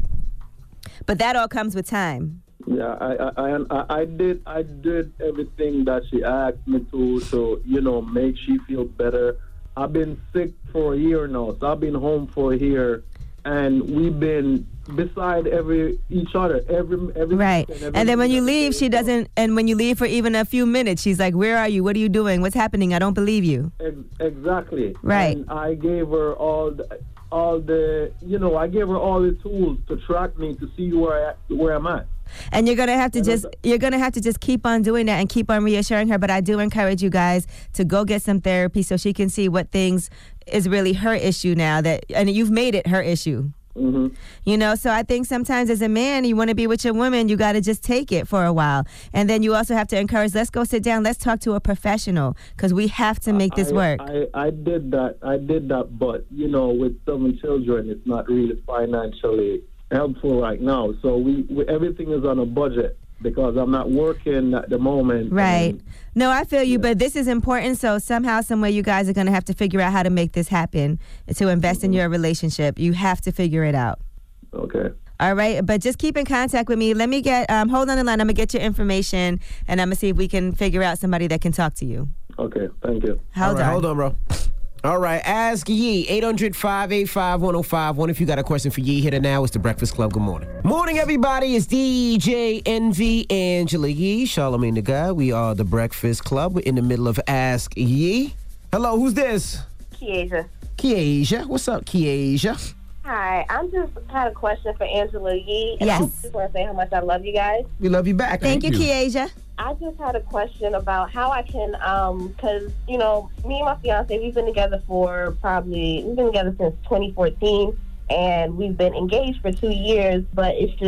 But that all comes with time. Yeah, I, I, I, I did, I did everything that she asked me to, to, you know, make she feel better. I've been sick for a year now, so I've been home for a year, and we've been beside every each other every every right every and then when you leave she doesn't, and when you leave for even a few minutes she's like, where are you, what are you doing, what's happening, I don't believe you. Ex- exactly right and I gave her all the, all the you know I gave her all the tools to track me to see where I, where I'm at. And you're gonna have to just you're gonna have to just keep on doing that and keep on reassuring her. But I do encourage you guys to go get some therapy so she can see what things is really her issue now, that and you've made it her issue. Mm-hmm. You know, so I think sometimes as a man, you want to be with your woman, you got to just take it for a while. And then you also have to encourage, let's go sit down, let's talk to a professional, because we have to make this I, work. I, I did that. I did that, but, you know, with seven children, it's not really financially helpful right now. So we, we everything is on a budget because I'm not working at the moment. Right. And, no, I feel you, but this is important. So somehow, some way, you guys are going to have to figure out how to make this happen to invest in your relationship. You have to figure it out. Okay. All right, but just keep in contact with me. Let me get, um, hold on the line. I'm going to get your information, and I'm going to see if we can figure out somebody that can talk to you. Okay, thank you. Hold All right, on. Hold on, bro. All right, Ask Yee, eight hundred, five eight five, one oh five one. If you got a question for Yee, hit it now. It's The Breakfast Club. Good morning. Morning, everybody. It's D J Envy, Angela Yee, Charlamagne the God. We are The Breakfast Club. We're in the middle of Ask Yee. Hello, who's this? Kiesia. Kiesia. What's up, Kiesia? Hi, I'm just had a question for Angela Yee. And Yes. I just want to say how much I love you guys. We love you back. Thank, you, Kiesia. I just had a question about how I can, um, because, you know, me and my fiance, we've been together for probably, we've been together since twenty fourteen, and we've been engaged for two years, but it's just,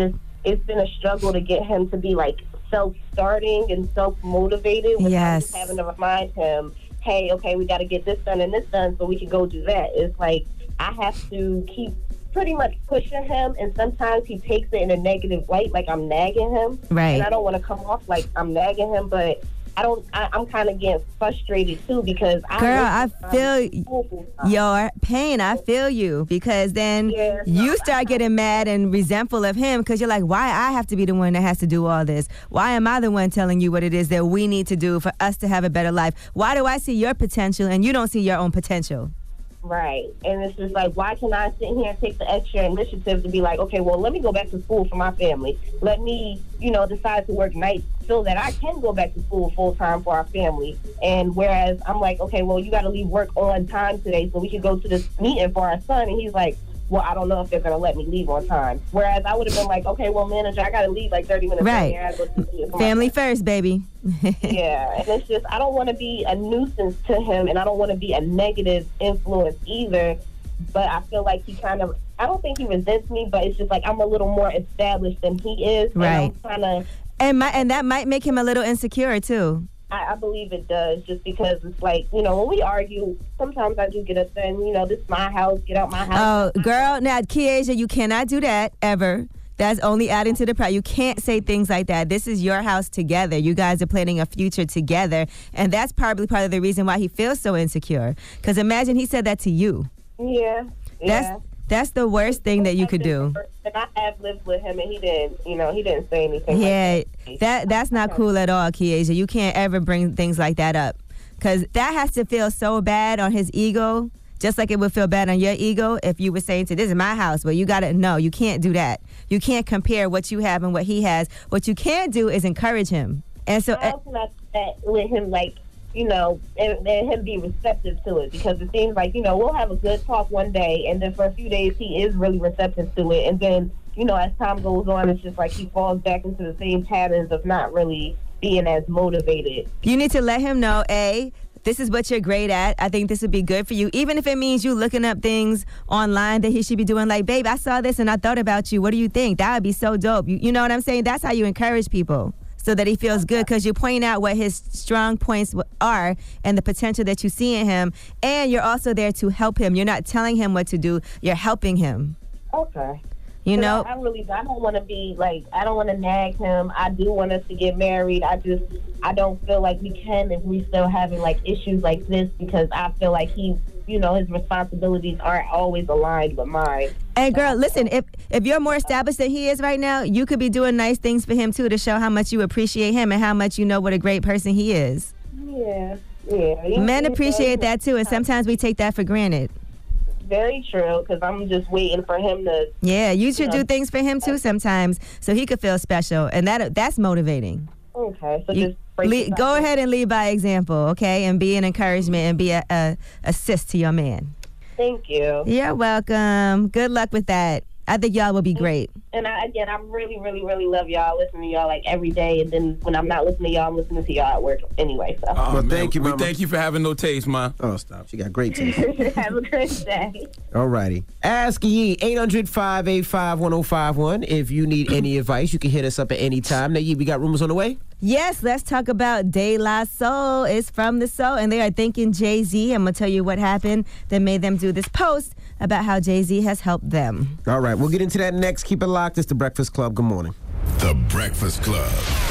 it's been a struggle to get him to be like self-starting and self-motivated. Yes. Having to remind him, hey, okay, we got to get this done and this done so we can go do that. It's like I have to keep pretty much pushing him, and sometimes he takes it in a negative light, like I'm nagging him. Right. And I don't want to come off like I'm nagging him, but I don't. I, I'm kind of getting frustrated too because I Girl, I feel your pain. I feel you because then Yeah. you start getting mad and resentful of him because you're like, why I have to be the one that has to do all this? Why am I the one telling you what it is that we need to do for us to have a better life? Why do I see your potential and you don't see your own potential? Right. And it's just like, why can I sit here and take the extra initiative to be like, okay, well, let me go back to school for my family. Let me, you know, decide to work nights so that I can go back to school full time for our family. And whereas I'm like, okay, well, you got to leave work on time today so we can go to this meeting for our son. And he's like, well, I don't know if they're going to let me leave on time. Whereas I would have been like, okay, well, manager, I got to leave like thirty minutes Right. early. I gotta go to the for my Family first, baby. Yeah, and it's just, I don't want to be a nuisance to him, and I don't want to be a negative influence either, but I feel like he kind of, I don't think he resents me, but it's just like I'm a little more established than he is, Right. and I'm kind of, And my, and that might make him a little insecure too. I, I believe it does, just because it's like, you know, when we argue, sometimes I do get upset, and, you know, this is my house, get out my house. Oh, girl, now, Kiesha, you cannot do that ever. That's only adding to the pride. You can't say things like that. This is your house together. You guys are planning a future together. And that's probably part of the reason why he feels so insecure. Because imagine he said that to you. Yeah, yeah. That's that's the worst thing that you could do. And I have lived with him, and he didn't, you know, he didn't say anything. Yeah, like that that's not cool at all, Kiesha. You can't ever bring things like that up. Because that has to feel so bad on his ego, just like it would feel bad on your ego if you were saying to, this is my house, but you got to, no, you can't do that. You can't compare what you have and what he has. What you can do is encourage him. And so, How can I that with him, like, you know, and, and him be receptive to it? Because it seems like, you know, we'll have a good talk one day, and then for a few days he is really receptive to it. And then, you know, as time goes on, it's just like he falls back into the same patterns of not really being as motivated. you need to let him know, A, this is what you're great at. I think this would be good for you. Even if it means you looking up things online that he should be doing, like, babe, I saw this and I thought about you. What do you think? That would be so dope. You, you know what I'm saying? That's how you encourage people so that he feels good, because you point out what his strong points are and the potential that you see in him. And you're also there to help him. You're not telling him what to do. You're helping him. Okay. You know? I, I really, I don't want to be like, I don't want to nag him. I do want us to get married. I just, I don't feel like we can if we still having like issues like this, because I feel like he, you know, his responsibilities aren't always aligned with mine. Hey, girl, listen, if if you're more established than he is right now, you could be doing nice things for him, too, to show how much you appreciate him and how much you know what a great person he is. Yeah, yeah. Men appreciate that, too, and sometimes we take that for granted. Very true, because I'm just waiting for him to... Yeah, you should know, do things for him, too, sometimes, so he could feel special, and that that's motivating. Okay, so You- just... break lead, it go down. ahead and lead by example, okay, and be an encouragement and be a, a assist to your man. Thank you. You're welcome. Good luck with that. I think y'all will be great. And I, again, I really, really, really love y'all. I listen to y'all like every day, and then when I'm not listening to y'all, I'm listening to y'all at work anyway. So. Oh, Well, man, thank you, we Mama. thank you for having no taste, man. Oh, stop. She got great taste. Have a great day. All righty. Ask Yee, eight hundred, five eight five, one oh five one. If you need any advice, you can hit us up at any time. Now, Yee, we got rumors on the way? Yes, let's talk about De La Soul. It's from the Soul, and they are thanking Jay-Z. I'm going to tell you what happened that made them do this post about how Jay-Z has helped them. All right, we'll get into that next. Keep it locked. It's The Breakfast Club. Good morning. The Breakfast Club.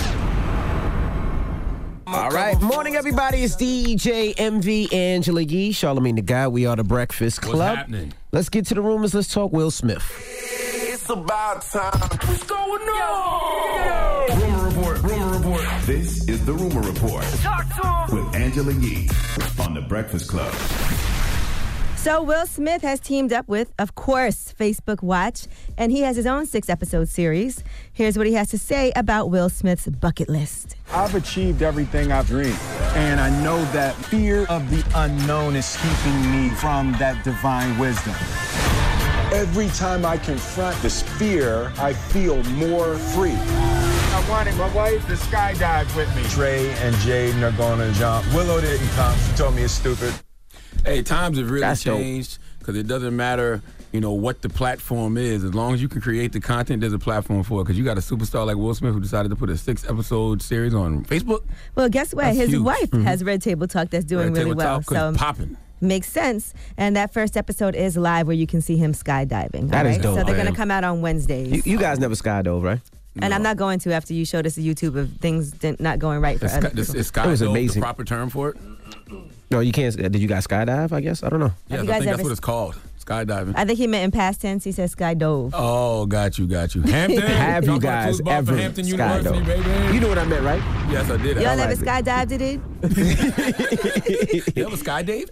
All right. Morning, everybody. It's D J M V, Angela Yee, Charlamagne the Guy. We are The Breakfast Club. What's happening? Let's get to the rumors. Let's talk Will Smith. It's about time. What's going on? Rumor report. Rumor report. This is the Rumor Report Talk to him. with Angela Yee on The Breakfast Club. So Will Smith has teamed up with, of course, Facebook Watch, and he has his own six-episode series. Here's what he has to say about Will Smith's bucket list. I've achieved everything I've dreamed, and I know that fear of the unknown is keeping me from that divine wisdom. Every time I confront this fear, I feel more free. I wanted my wife to skydive with me. Trey and Jaden are going to jump. Willow didn't come. She told me it's stupid. Hey, times have really That's dope. changed because it doesn't matter you know, what the platform is. As long as you can create the content, there's a platform for it. Because you got a superstar like Will Smith who decided to put a six-episode series on Facebook. Well, guess what? That's His huge. wife Mhm. has Red Table Talk that's doing Red really Table well. Talk is popping. Makes sense. And that first episode is live where you can see him skydiving. That all is right? dope, So they're man. going to come out on Wednesdays. You, you guys never skydove, right? And I'm not going to after you showed us a YouTube of things didn't- not going right for Is, other sky, is, people. is It was skydive amazing. the proper term for it? No, you can't. Did you guys skydive? I guess I don't know. Yes, you I guys think ever that's what s- it's called. Skydiving. I think he meant in past tense. He said skydove. Oh, got you, got you. Hampton. Have you Drop on the guys cruise bar for ever Hampton University, skydove? baby. You know what I meant, right? Yes, I did. Y'all I ever like skydived it? it. You ever skydived?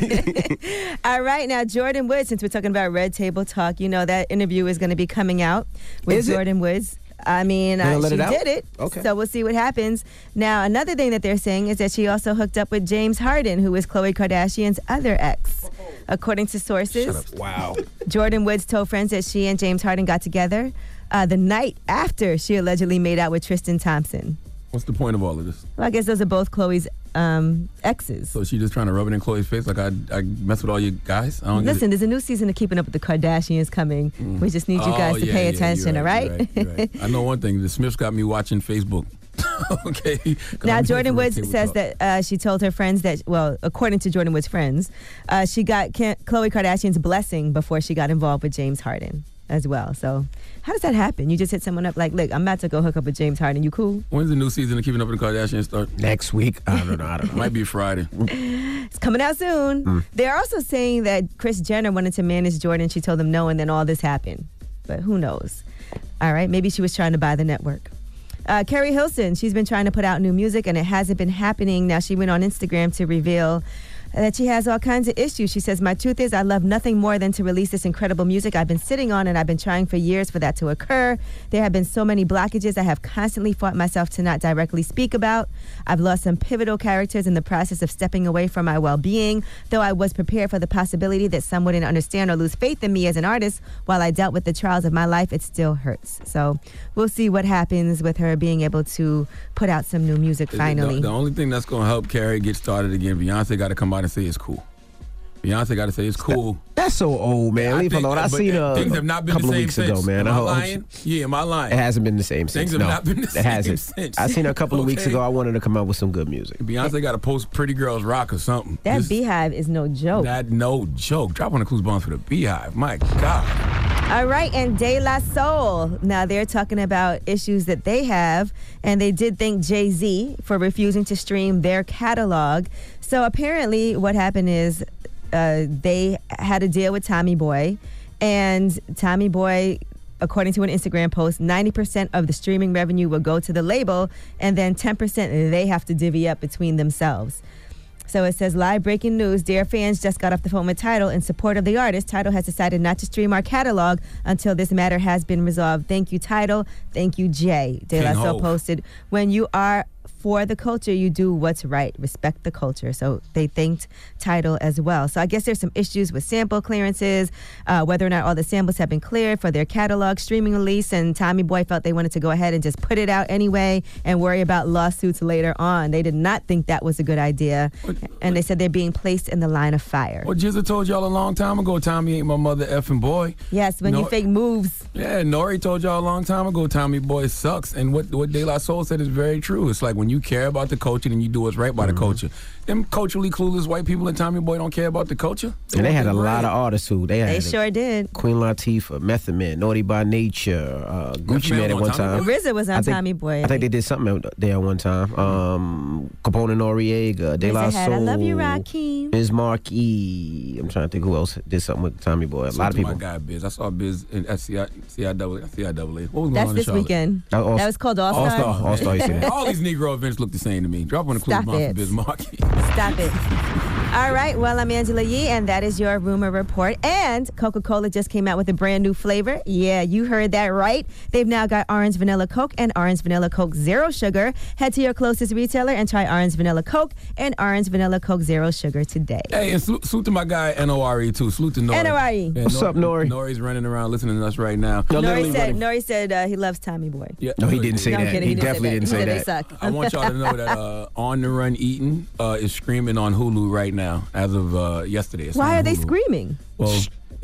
All right, now Jordan Woods, since we're talking about Red Table Talk, you know that interview is going to be coming out with Is it? Jordan Woods. I mean, They're gonna uh, let she it out? did it. Okay. So we'll see what happens. Now, another thing that they're saying is that she also hooked up with James Harden, who is Khloe Kardashian's other ex. According to sources, Wow. Jordan Woods told friends that she and James Harden got together uh, the night after she allegedly made out with Tristan Thompson. What's the point of all of this? Well, I guess those are both Khloe's um, exes. So she just trying to rub it in Chloe's face like I, I mess with all you guys? I don't get Listen, it. there's a new season of Keeping Up with the Kardashians coming. We just need you Oh, guys to yeah, pay yeah, attention, you're all right? you're right, you're right. I know one thing. The Smiths got me watching Facebook. Okay. 'Cause Now, I'm here Jordan for Red Woods Table says Talk. that uh, she told her friends that, well, according to Jordan Woods' friends, uh, she got Kim, Khloe Kardashian's blessing before she got involved with James Harden as well. So, how does that happen? You just hit someone up like, look, I'm about to go hook up with James Harden. You cool? When's the new season of Keeping Up with the Kardashians start? Next week. I don't know. I don't know. Might be Friday. It's coming out soon. Mm. They're also saying that Kris Jenner wanted to manage Jordan. She told them no, and then all this happened. But who knows? All right, maybe she was trying to buy the network. Uh, Carrie Hilson, she's been trying to put out new music, and it hasn't been happening. Now, she went on Instagram to reveal that she has all kinds of issues. She says, my truth is I love nothing more than to release this incredible music I've been sitting on, and I've been trying for years for that to occur. There have been so many blockages I have constantly fought myself to not directly speak about. I've lost some pivotal characters in the process of stepping away from my well-being, though I was prepared for the possibility that some wouldn't understand or lose faith in me as an artist. While I dealt with the trials of my life, it still hurts. So we'll see what happens with her being able to put out some new music finally. The, the only thing that's going to help Carrie get started again, Beyonce got to come out and say it's cool. Beyonce got to say it's cool. That's so old, man. Leave her think- alone. I but seen her things a have not been couple the of same weeks since. ago, man. Am I hope- lying? Yeah, am I lying? It hasn't been the same since. Things have no, not been the it same hasn't. since. I seen her a couple of weeks Okay. ago. I wanted to come out with some good music. Beyonce got to post Pretty Girls Rock or something. That Just- Beehive is no joke. That no joke. Drop on the clues bombs for the Beehive. My God. All right, and De La Soul. Now they're talking about issues that they have, and they did thank Jay-Z for refusing to stream their catalog. So apparently, what happened is uh, they had a deal with Tommy Boy, and Tommy Boy, according to an Instagram post, ninety percent of the streaming revenue will go to the label, and then ten percent they have to divvy up between themselves. So it says, live breaking news. Dear fans, just got off the phone with Tidal in support of the artist. Tidal has decided not to stream our catalog until this matter has been resolved. Thank you, Tidal. Thank you, Jay. De La King Soul Hov. posted, when you are for the culture, you do what's right. Respect the culture. So they thanked Tidal as well. So I guess there's some issues with sample clearances, uh, whether or not all the samples have been cleared for their catalog streaming release. And Tommy Boy felt they wanted to go ahead and just put it out anyway and worry about lawsuits later on. They did not think that was a good idea. And they said they're being placed in the line of fire. Well, Jizza told y'all a long time ago, Tommy ain't my mother effing boy. Yes, when you No- fake moves. Yeah, Nori told y'all a long time ago, Tommy Boy sucks. And what, what De La Soul said is very true. It's like when you care about the culture, then you do what's right by the culture. Them culturally clueless white people and Tommy Boy don't care about the culture. And they had a want their lot bread. of artists too. They, had They sure did. Queen Latifah, Method Man, Naughty by Nature, uh, Gucci Man Man at on one Tommy time. Boy? R Z A was on I think- Tommy Boy. I think they did something there at one time. Um, Capone Noriega, De La R Z A had Soul, I Love You, Rakim. Biz Markie. I'm trying to think who else did something with Tommy Boy. A lot of Salute to people. My guy Biz. I saw Biz in at C I C I A A. C I A A. What was going That's on in this Charlotte? weekend. Uh, All- That was called All Star. All-Star. All-Star, you see that. All these Negro events look the same to me. Drop on the clues Stop bomb it. for Biz Markie. Stop it. All right, well, I'm Angela Yee, and that is your rumor report. And Coca-Cola just came out with a brand new flavor. Yeah, you heard that right. They've now got Orange Vanilla Coke and Orange Vanilla Coke Zero Sugar. Head to your closest retailer and try Orange Vanilla Coke and Orange Vanilla Coke Zero Sugar today. Hey, and salute, salute to my guy N O R E too. Salute to Nori. N O R E. Yeah, What's up, Nori? Nori's running around listening to us right now. Nori said, Nori said uh, he loves Tommy Boy. Yeah, No, he didn't say No, I'm that. kidding. He, He didn't say definitely that. didn't He say said they that. suck. I want y'all to know that uh, On the Run Eating uh, is screaming on Hulu right now as of uh, yesterday. It's Why on are they Hulu. screaming? Well,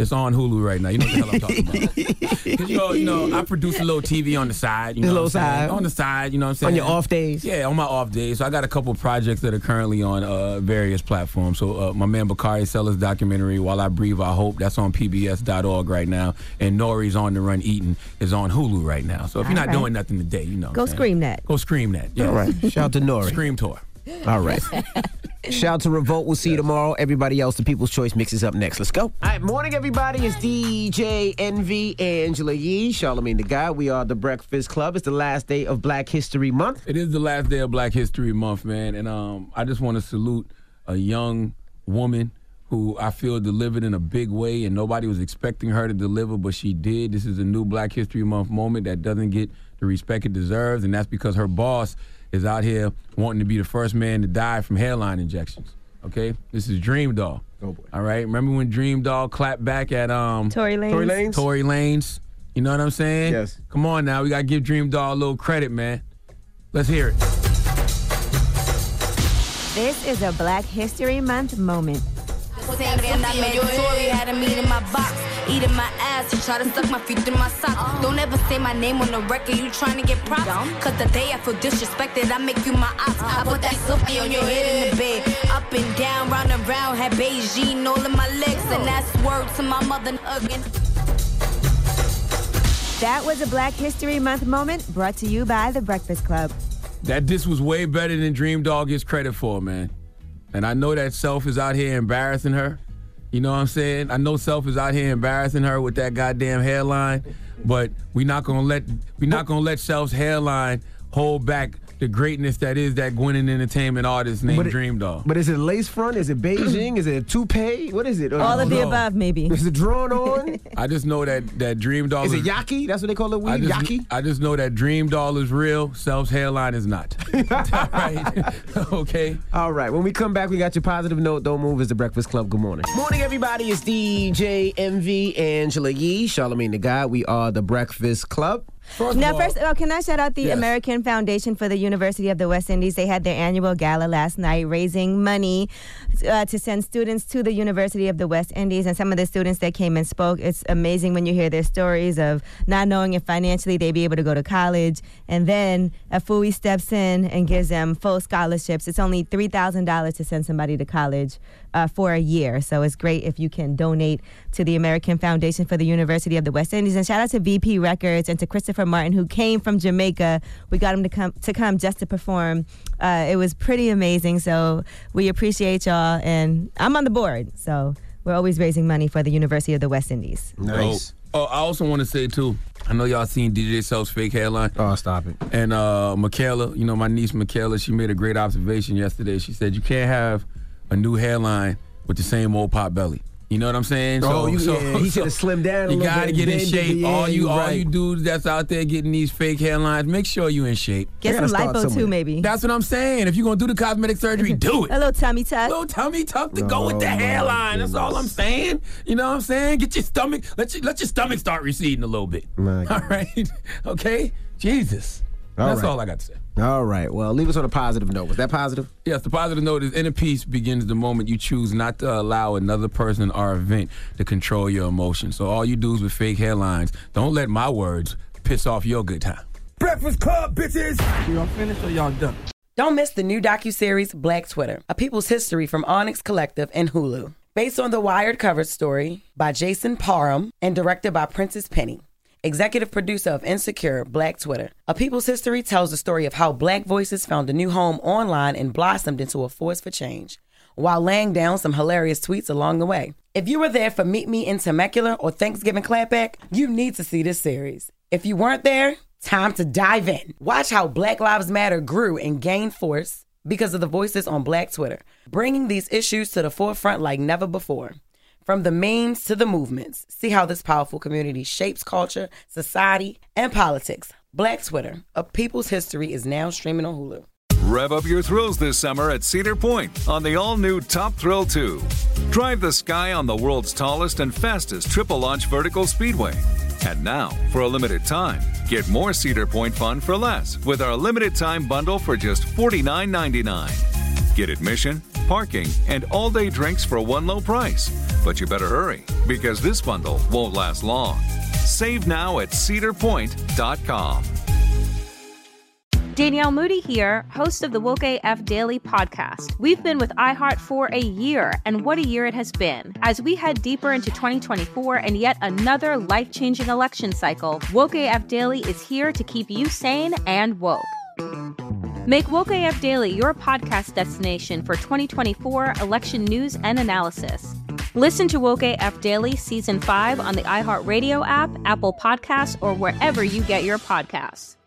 It's on Hulu right now. You know what the hell I'm talking about. 'Cause, you know, you know, I produce a little T V on the side. You know A little what I'm saying? side. On the side, you know what I'm saying? On your off days? Yeah, on my off days. So I got a couple projects that are currently on uh, various platforms. So uh, my man Bakari Sellers documentary, While I Breathe, I Hope, that's on P B S dot org right now. And Nori's On the Run Eating is on Hulu right now. So if you're All not right. doing nothing today, you know what Go I'm saying? scream that. Go scream that. Yeah. All right. Shout out to Nori. Scream tour. All right. Shout out to Revolt. We'll see you tomorrow. Everybody else, the People's Choice Mix is up next. Let's go. All right, morning, everybody. It's D J Envy, Angela Yee, Charlamagne the Guy. We are the Breakfast Club. It's the last day of Black History Month. It is the last day of Black History Month, man. And um, I just want to salute a young woman who I feel delivered in a big way, and nobody was expecting her to deliver, but she did. This is a new Black History Month moment that doesn't get the respect it deserves, and that's because her boss is out here wanting to be the first man to die from hairline injections. Okay? This is Dream Doll. Oh, boy. All right? Remember when Dream Doll clapped back at um Tory Lanez? Tory Lanez? Tory Lanez? You know what I'm saying? Yes. Come on now. We got to give Dream Doll a little credit, man. Let's hear it. This is a Black History Month moment. Same day I met Tory, had a meat in my box, eating my ass, he try to suck my feet through my socks. Don't ever say my name on the record, you trying to get props. Cause the day I feel disrespected, I make you my ops. I put that silky on your head in the bed, up and down, round and round, had Beijing all in my legs, and that's word to my mother again. That was a Black History Month moment brought to you by The Breakfast Club. That this was way better than Dream Doll gets credit for, man. And I know that Self is out here embarrassing her. You know what I'm saying? I know Self is out here embarrassing her with that goddamn hairline, but we not gonna let we not gonna let Self's hairline hold back the greatness that is that Gwinnett Entertainment artist named But it- Dream Doll. But is it lace front? Is it Beijing? Is it a toupee? What is it? All of the know. above, maybe. Is it drawn on? I just know that that Dream Doll Is it yaki? That's what they call it. I Weed? just, Yaki? I just know that Dream Doll is real, Self's hairline is not. All right? Okay? All right. When we come back, we got your positive note. Don't move. It's the Breakfast Club. Good morning. Morning, everybody. It's D J Envy, Angela Yee, Charlamagne the Guy. We are the Breakfast Club. First Now, of all, first of all, can I shout out the Yes. American Foundation for the University of the West Indies? They had their annual gala last night, raising money uh, to send students to the University of the West Indies. And some of the students that came and spoke, it's amazing when you hear their stories of not knowing if financially they'd be able to go to college. And then a F U I steps in and gives them full scholarships. It's only three thousand dollars to send somebody to college uh, for a year. So it's great if you can donate to the American Foundation for the University of the West Indies. And shout out to V P Records and to Christopher Martin, who came from Jamaica. We got him to come to come just to perform. Uh, it was pretty amazing. So we appreciate y'all, and I'm on the board. So we're always raising money for the University of the West Indies. Nice. Oh, oh, I also want to say, too, I know y'all seen D J Self's fake hairline. Oh, stop it. And uh, Michaela, you know, my niece Michaela, she made a great observation yesterday. She said, you can't have a new hairline with the same old pot belly. You know what I'm saying? Oh, you- so, yeah, he should have slimmed down a You little gotta bit get in and shape. bended, yeah, all you, you all right. you dudes that's out there getting these fake hairlines, make sure you in shape. Get some lipo too, maybe. That's what I'm saying. If you're gonna do the cosmetic surgery, do it. A little tummy tuck. little tummy tuck to go with the Oh, my hairline. That's all I'm saying. You know what I'm saying? Get your stomach. Let your let your stomach start receding a little bit. My All right. Okay. Jesus. All That's right. all I got to say. All right. Well, leave us on a positive note. Was that positive? Yes, the positive note is inner peace begins the moment you choose not to allow another person or event to control your emotions. So all you dudes with fake hairlines, don't let my words piss off your good time. Breakfast Club, bitches. Y'all finished or y'all done? Don't miss the new docuseries Black Twitter, A People's History from Onyx Collective and Hulu. Based on the Wired cover story by Jason Parham and directed by Princess Penny. Executive producer of Insecure, Black Twitter. A People's History tells the story of how Black voices found a new home online and blossomed into a force for change, while laying down some hilarious tweets along the way. If you were there for Meet Me in Temecula or Thanksgiving Clapback, you need to see this series. If you weren't there, time to dive in. Watch how Black Lives Matter grew and gained force because of the voices on Black Twitter, bringing these issues to the forefront like never before. From the memes to the movements, see how this powerful community shapes culture, society, and politics. Black Twitter, A People's History, is now streaming on Hulu. Rev up your thrills this summer at Cedar Point on the all-new Top Thrill two. Drive the sky on the world's tallest and fastest triple-launch vertical speedway. And now, for a limited time, get more Cedar Point fun for less with our limited-time bundle for just forty-nine ninety-nine. Get admission, parking, and all-day drinks for one low price. But you better hurry, because this bundle won't last long. Save now at cedar point dot com. Danielle Moody here, host of the Woke A F Daily podcast. We've been with iHeart for a year, and what a year it has been. As we head deeper into twenty twenty-four and yet another life-changing election cycle, Woke A F Daily is here to keep you sane and woke. Make Woke A F Daily your podcast destination for twenty twenty-four election news and analysis. Listen to Woke A F Daily Season five on the iHeartRadio app, Apple Podcasts, or wherever you get your podcasts.